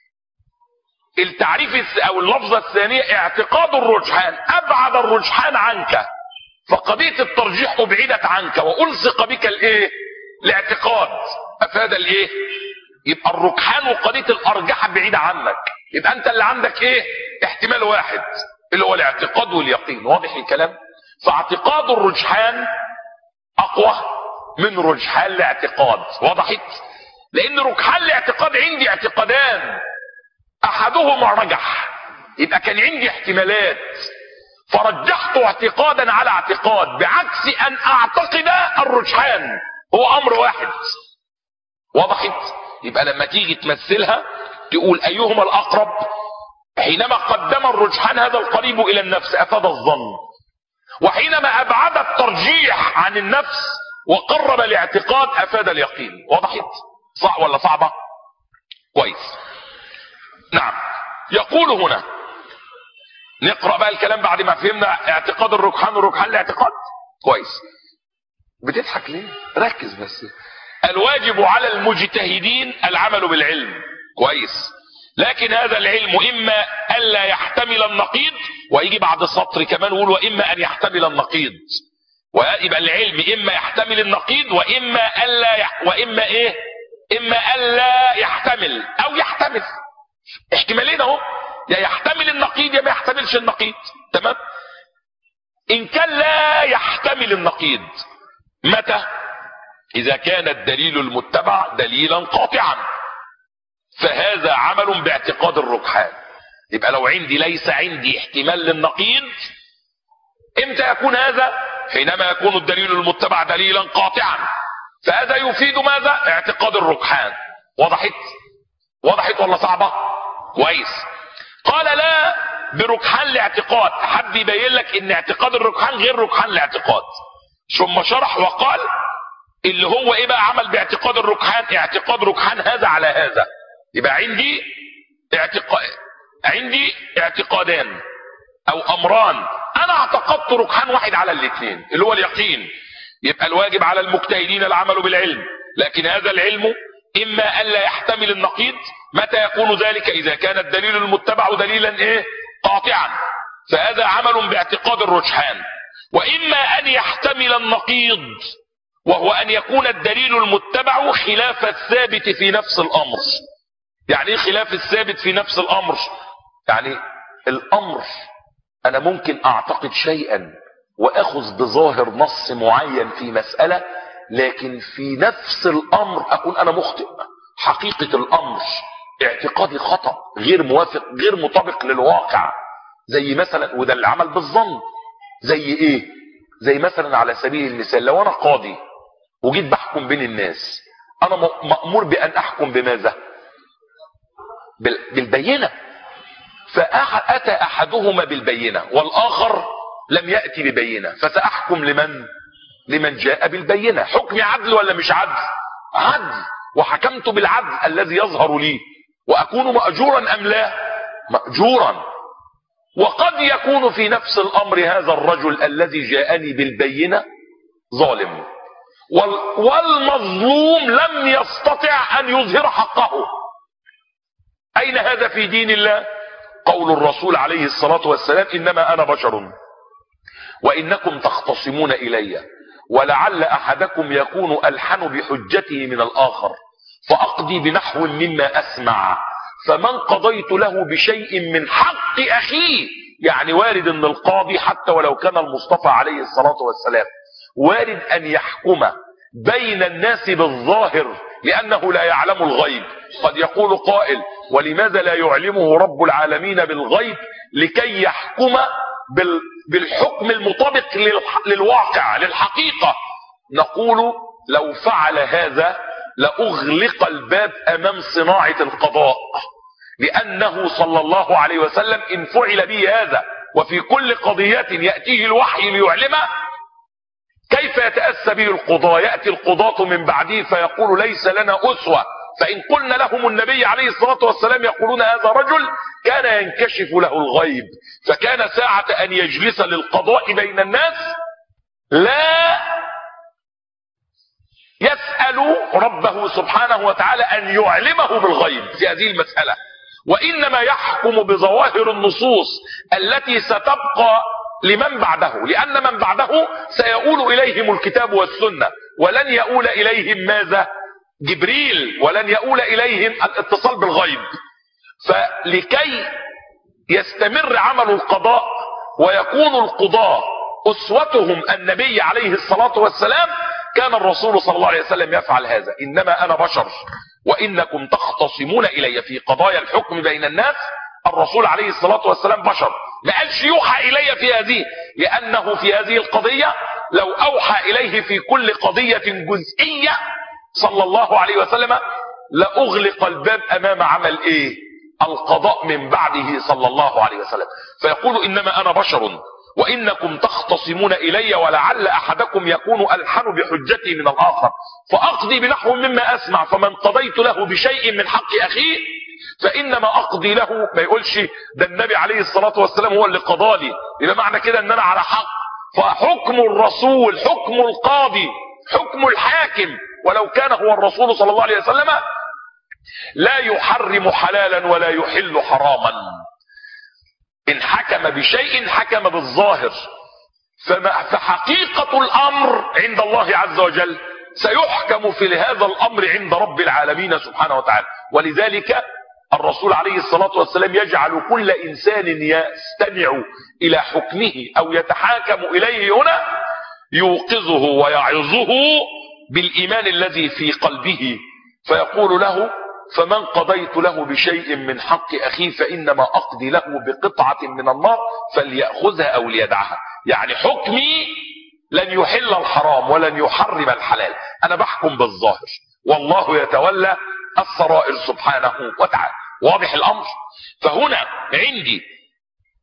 التعريف او اللفظه الثانيه اعتقاد الرجحان، ابعد الرجحان عنك، فقضيه الترجيح ابعدت عنك والصق بك الايه؟ الاعتقاد، افاد الايه؟ يبقى الرجحان وقضيه الارجحه بعيده عنك، يبقى انت اللي عندك ايه؟ احتمال واحد اللي هو الاعتقاد واليقين. واضح الكلام؟ فاعتقاد الرجحان اقوى من رجحان الاعتقاد. وضحت؟ لان رجحان الاعتقاد عندي اعتقادان، احدهما رجح، يبقى كان عندي احتمالات فرجحت اعتقادا على اعتقاد، بعكس ان اعتقد الرجحان هو امر واحد. وضحت؟ يبقى لما تيجي تمثلها تقول ايهما الاقرب؟ حينما قدم الرجحان هذا القريب الى النفس افاد الظن، وحينما ابعد الترجيح عن النفس وقرب الاعتقاد افاد اليقين. وضحت؟ صح ولا صعبة؟ كويس. نعم. يقول هنا، نقرأ بقى الكلام بعد ما فهمنا اعتقاد الرجحان والرجحان الاعتقاد. كويس. بتضحك ليه؟ ركز بس. الواجب على المجتهدين العمل بالعلم. كويس. لكن هذا العلم اما الا يحتمل النقيض، ويجي بعد السطر كمان يقول واما ان يحتمل النقيض. ويبقى العلم اما يحتمل النقيض واما الا يح... واما ايه؟ اما الا يحتمل او يحتمل. احتمالين اهو، يا يحتمل النقيض يا ما يحتملش النقيض. تمام؟ ان كان لا يحتمل النقيض، متى؟ اذا كان الدليل المتبع دليلا قاطعا، فهذا عمل باعتقاد الرجحان. يبقى لو عندي ليس عندي احتمال للنقيض، امتى يكون هذا؟ حينما يكون الدليل المتبع دليلا قاطعا، فهذا يفيد ماذا؟ اعتقاد الرجحان. وضحت؟ وضحت ولا صعبة؟ كويس. قال لا بركحان الاعتقاد، حب يبين لك ان اعتقاد الركحان غير ركحان الاعتقاد، ثم شرح وقال اللي هو ايه بقى عمل باعتقاد الركحان؟ اعتقاد ركحان هذا على هذا. يبقى عندي اعتقاد، عندي اعتقادان او امران، انا اعتقدت ركحان واحد على الاثنين اللي هو اليقين. يبقى الواجب على المجتهدين العمل بالعلم، لكن هذا العلم اما ان لا يحتمل النقيض. متى يكون ذلك؟ اذا كان الدليل المتبع دليلا ايه؟ قاطعا، فهذا عمل باعتقاد الرجحان. واما ان يحتمل النقيض، وهو ان يكون الدليل المتبع خلاف الثابت في نفس الامر. يعني ايه خلاف الثابت في نفس الامر؟ يعني الامر انا ممكن اعتقد شيئا واخذ بظاهر نص معين في مسألة، لكن في نفس الامر اكون انا مخطئ. حقيقة الامر اعتقادي خطأ، غير موافق، غير مطابق للواقع. زي مثلا، وده العمل بالظن، زي ايه؟ زي مثلا على سبيل المثال، لو انا قاضي وجيت بحكم بين الناس، انا مأمور بان احكم بماذا؟ بالبينة. فأتى احدهما بالبينة والاخر لم يأتي ببينة، فسأحكم لمن؟ لمن جاء بالبينة. حكمي عدل ولا مش عدل؟ عدل، وحكمت بالعدل الذي يظهر لي، واكون مأجورا ام لا؟ مأجورا. وقد يكون في نفس الامر هذا الرجل الذي جاءني بالبينة ظالم، والمظلوم لم يستطع ان يظهر حقه. اين هذا في دين الله؟ قول الرسول عليه الصلاة والسلام: انما انا بشر وانكم تختصمون الي، ولعل احدكم يكون الحن بحجته من الاخر، فاقضي بنحو مما اسمع، فمن قضيت له بشيء من حق اخيه. يعني وارد ان القاضي حتى ولو كان المصطفى عليه الصلاة والسلام وارد ان يحكم بين الناس بالظاهر، لانه لا يعلم الغيب. قد يقول قائل: ولماذا لا يعلمه رب العالمين بالغيب لكي يحكم بالحكم المطابق للواقع للحقيقة؟ نقول: لو فعل هذا لأغلق الباب امام صناعة القضاء، لانه صلى الله عليه وسلم ان فعل به هذا وفي كل قضية يأتيه الوحي ليعلمه، كيف يتأسى به القضاة؟ يأتي القضاة من بعده فيقول: ليس لنا أسوة. فإن قلنا لهم النبي عليه الصلاة والسلام يقولون هذا رجل كان ينكشف له الغيب، فكان ساعة أن يجلس للقضاء بين الناس لا يسأل ربه سبحانه وتعالى أن يعلمه بالغيب في هذه المسألة، وإنما يحكم بظواهر النصوص التي ستبقى لمن بعده، لأن من بعده سيؤول إليهم الكتاب والسنة، ولن يؤول إليهم ماذا؟ جبريل، ولن يؤول إليهم الاتصال بالغيب. فلكي يستمر عمل القضاء ويكون القضاء أسوتهم النبي عليه الصلاة والسلام، كان الرسول صلى الله عليه وسلم يفعل هذا: إنما أنا بشر وإنكم تختصمون إلي في قضايا الحكم بين الناس. الرسول عليه الصلاة والسلام بشر، ما قالش يوحى إلي في هذه، لأنه في هذه القضية لو أوحى إليه في كل قضية جزئية صلى الله عليه وسلم لأغلق الباب أمام عمل إيه؟ القضاء من بعده صلى الله عليه وسلم. فيقول: إنما أنا بشر وإنكم تختصمون إلي، ولعل أحدكم يكون ألحن بحجتي من الآخر، فأقضي بنحو مما أسمع، فمن قضيت له بشيء من حق أخيه فإنما أقضي له. ما يقولش ده النبي عليه الصلاة والسلام هو اللي قضالي، يبقى معنى كده أن أنا على حق. فحكم الرسول، حكم القاضي، حكم الحاكم، ولو كان هو الرسول صلى الله عليه وسلم، لا يحرم حلالا ولا يحل حراما. إن حكم بشيء حكم بالظاهر، فحقيقة الأمر عند الله عز وجل سيحكم في هذا الأمر عند رب العالمين سبحانه وتعالى. ولذلك الرسول عليه الصلاة والسلام يجعل كل إنسان يستمع إلى حكمه أو يتحاكم إليه هنا يوقظه ويعظه بالإيمان الذي في قلبه، فيقول له: فمن قضيت له بشيء من حق أخيه فإنما أقضي له بقطعة من النار فليأخذها أو ليدعها. يعني حكمي لن يحل الحرام ولن يحرم الحلال، أنا بحكم بالظاهر، والله يتولى السرائر سبحانه وتعالى. واضح الأمر؟ فهنا عندي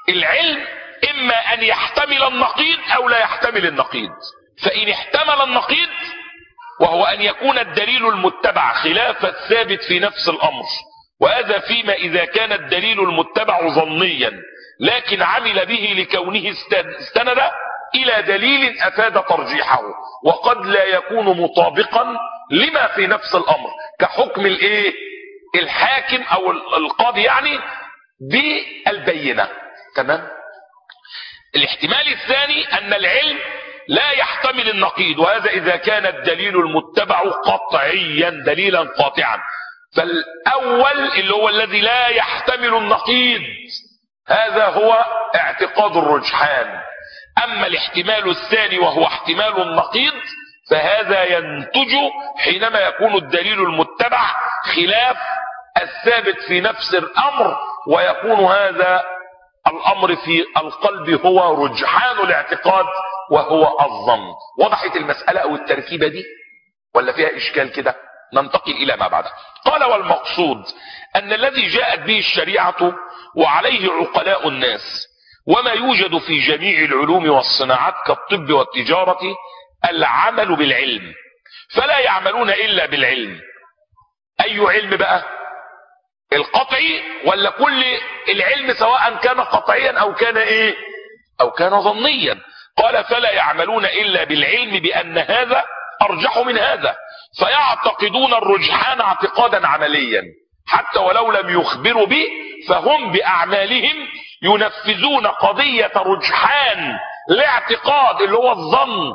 العلم اما ان يحتمل النقيض او لا يحتمل النقيض. فان احتمل النقيض وهو ان يكون الدليل المتبع خلاف الثابت في نفس الامر، وهذا فيما اذا كان الدليل المتبع ظنيا لكن عمل به لكونه استند الى دليل افاد ترجيحه وقد لا يكون مطابقا لما في نفس الامر، كحكم الايه الحاكم او القاضي يعني بالبينة. تمام. الاحتمال الثاني ان العلم لا يحتمل النقيض، وهذا اذا كان الدليل المتبع قطعيا دليلا قاطعا. فالاول اللي هو الذي لا يحتمل النقيض هذا هو اعتقاد الرجحان. اما الاحتمال الثاني وهو احتمال النقيض فهذا ينتج حينما يكون الدليل المتبع خلاف الثابت في نفس الامر، ويكون هذا الامر في القلب هو رجحان الاعتقاد وهو الظن. وضحت المسألة او التركيبة دي ولا فيها اشكال كده؟ ننتقل الى ما بعده. قال والمقصود ان الذي جاءت به الشريعة وعليه عقلاء الناس وما يوجد في جميع العلوم والصناعات كالطب والتجارة العمل بالعلم، فلا يعملون الا بالعلم. اي علم بقى؟ القطعي ولا كل العلم سواء كان قطعيا او كان ايه او كان ظنيا؟ قال فلا يعملون الا بالعلم بان هذا ارجح من هذا، فيعتقدون الرجحان اعتقادا عمليا حتى ولو لم يخبروا به، فهم باعمالهم ينفذون قضية رجحان الاعتقاد اللي هو الظن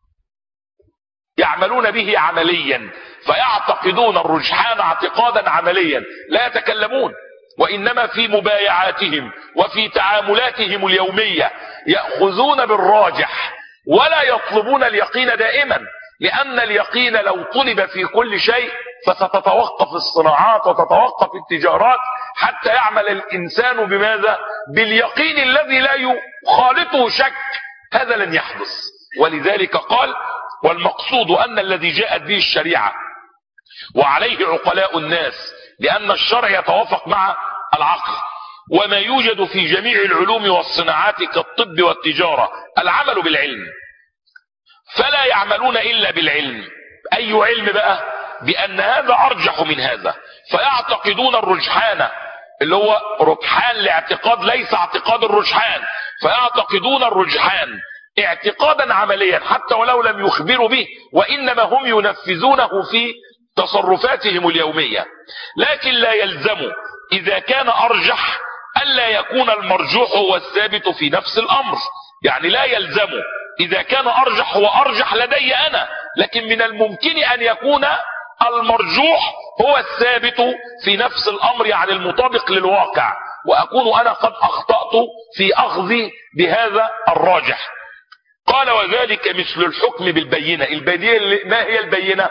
يعملون به عمليا، فيعتقدون الرجحان اعتقادا عمليا لا يتكلمون، وانما في مبايعاتهم وفي تعاملاتهم اليومية يأخذون بالراجح ولا يطلبون اليقين دائما، لان اليقين لو طلب في كل شيء فستتوقف الصناعات وتتوقف التجارات حتى يعمل الانسان بماذا؟ باليقين الذي لا يخالطه شك، هذا لن يحدث. ولذلك قال والمقصود ان الذي جاءت به الشريعة وعليه عقلاء الناس، لان الشرع يتوافق مع العقل، وما يوجد في جميع العلوم والصناعات كالطب والتجارة العمل بالعلم، فلا يعملون الا بالعلم. اي علم بقى؟ بان هذا ارجح من هذا، فيعتقدون الرجحان اللي هو رجحان لاعتقاد ليس اعتقاد الرجحان، فيعتقدون الرجحان اعتقادا عمليا حتى ولو لم يخبروا به، وانما هم ينفذونه في تصرفاتهم اليومية. لكن لا يلزم اذا كان ارجح الا يكون المرجوح هو الثابت في نفس الامر، يعني لا يلزم اذا كان ارجح هو ارجح لدي انا، لكن من الممكن ان يكون المرجوح هو الثابت في نفس الامر، يعني المطابق للواقع، واكون انا قد اخطأت في اخذي بهذا الراجح. قال وذلك مثل الحكم بالبينة. البينة ما هي البينة؟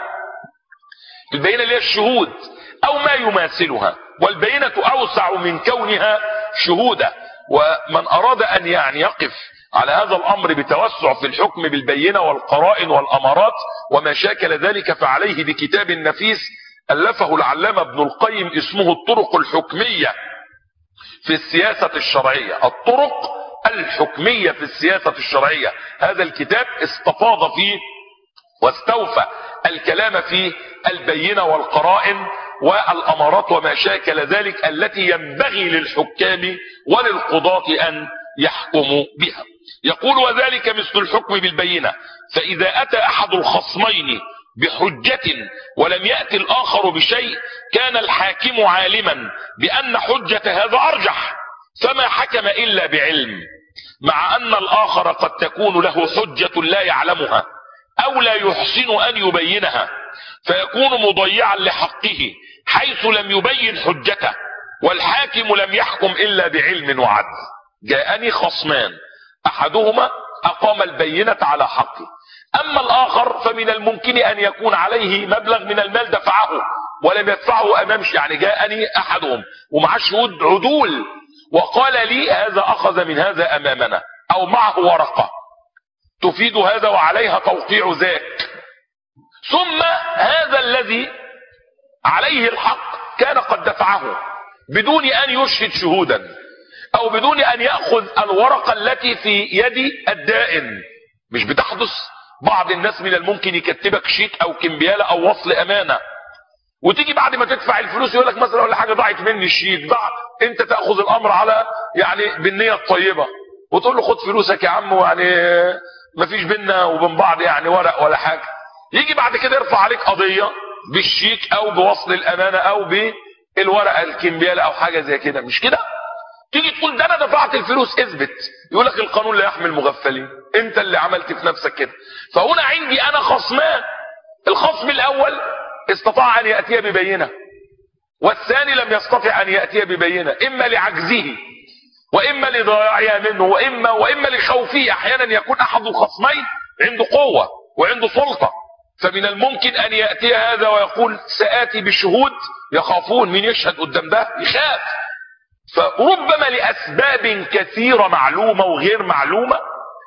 البينة اللي هي الشهود او ما يماثلها، والبينة اوسع من كونها شهودة. ومن اراد ان يعني يقف على هذا الامر بتوسع في الحكم بالبينة والقرائن والامارات وما شاكل ذلك فعليه بكتاب نفيس الفه العلامة ابن القيم اسمه الطرق الحكمية في السياسة الشرعية. الطرق الحكمية في السياسة الشرعية، هذا الكتاب استفاض فيه واستوفى الكلام في البينة والقرائن والامارات وما شاكل ذلك التي ينبغي للحكام وللقضاة ان يحكموا بها. يقول وذلك مثل الحكم بالبينة، فاذا اتى احد الخصمين بحجة ولم يأتي الاخر بشيء كان الحاكم عالما بان حجة هذا ارجح فما حكم الا بعلم، مع ان الاخر قد تكون له حجة لا يعلمها او لا يحسن ان يبينها، فيكون مضيعا لحقه حيث لم يبين حجته، والحاكم لم يحكم الا بعلم وعدل. جاءني خصمان احدهما اقام البينة على حقه، اما الاخر فمن الممكن ان يكون عليه مبلغ من المال دفعه ولم يدفعه امام، يعني جاءني احدهم ومعه شهود عدول وقال لي هذا اخذ من هذا امامنا او معه ورقة تفيد هذا وعليها توقيع ذاك، ثم هذا الذي عليه الحق كان قد دفعه بدون ان يشهد شهودا، او بدون ان يأخذ الورقة التي في يد الدائن. مش بتحدث بعض الناس من الممكن يكتبك شيك او كمبيالة او وصل امانة، وتيجي بعد ما تدفع الفلوس يقول لك مثلا ولا حاجة ضاعت مني الشيك، ضاع، انت تأخذ الامر على يعني بالنية الطيبة وتقول له خد فلوسك يا عم، يعني مفيش بينا وبين بعض يعني ورق ولا حاجة. يجي بعد كده يرفع عليك قضية بالشيك او بوصل الامانة او بالورقة الكمبيالة او حاجة زي كده. مش كده؟ تيجي تقول ده انا دفعت الفلوس، اثبت، يقول لك القانون لا يحمل مغفلين، انت اللي عملت في نفسك كده. فهنا عندي انا خصمان، الخصم الاول استطاع ان يأتي ببينة، والثاني لم يستطع ان يأتي ببينة، اما لعجزه واما لضياعها منه واما واما لخوفه. احيانا يكون احد الخصمين عنده قوة وعنده سلطة، فمن الممكن ان يأتي هذا ويقول سآتي بشهود، يخافون من يشهد قدام ده، يخاف. فربما لأسباب كثيرة معلومة وغير معلومة،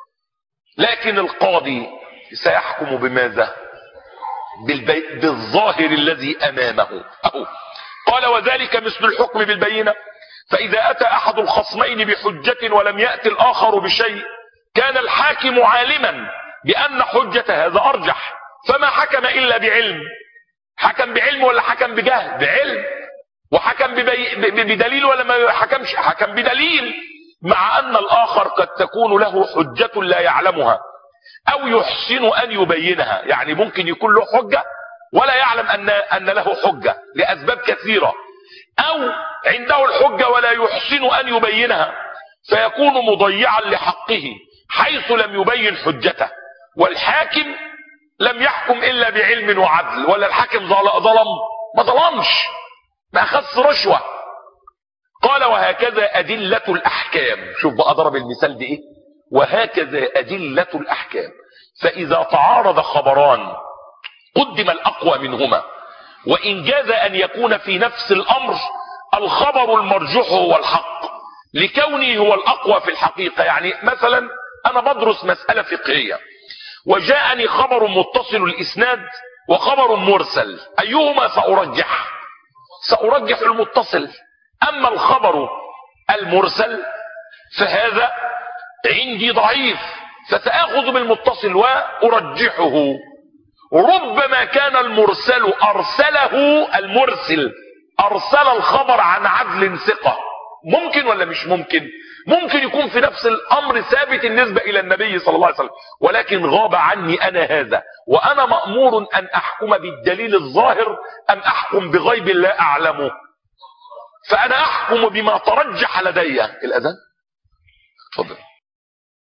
لكن القاضي سيحكم بماذا؟ بالبي... بالظاهر الذي أمامه. أهو قال وذلك مثل الحكم بالبينة، فإذا أتى أحد الخصمين بحجة ولم يأتي الآخر بشيء كان الحاكم عالما بأن حجة هذا أرجح، فما حكم إلا بعلم. حكم بعلم ولا حكم بجهل؟ بعلم. وحكم ببي... بدليل ولا ما حكمش؟ حكم بدليل، مع أن الآخر قد تكون له حجة لا يعلمها أو يحسن أن يبينها. يعني ممكن يكون له حجة ولا يعلم أن أن له حجة لأسباب كثيرة، أو عنده الحجة ولا يحسن أن يبينها، فيكون مضيعا لحقه حيث لم يبين حجته. والحاكم لم يحكم إلا بعلم وعدل، ولا الحاكم ظلم؟ ما ظلمش، ما أخذ رشوة. قال وهكذا أدلة الأحكام. شوف بقى ضرب المثال بإيه؟ وهكذا أدلة الأحكام، فإذا تعارض خبران قدم الأقوى منهما، وإن جاز أن يكون في نفس الأمر الخبر المرجوح هو الحق لكونه هو الأقوى في الحقيقة. يعني مثلا أنا بدرس مسألة فقهية وجاءني خبر متصل الإسناد وخبر مرسل، أيهما سأرجح؟ سأرجح المتصل. أما الخبر المرسل فهذا عندي ضعيف، فسأخذ بالمتصل وأرجحه. ربما كان المرسل أرسله المرسل أرسل الخبر عن عدل ثقة، ممكن ولا مش ممكن؟ ممكن يكون في نفس الأمر ثابت النسبة إلى النبي صلى الله عليه وسلم، ولكن غاب عني أنا هذا، وأنا مأمور أن أحكم بالدليل الظاهر أم أحكم بغيب لا أعلمه. فأنا أحكم بما ترجح لدي. الأذان اتفضل.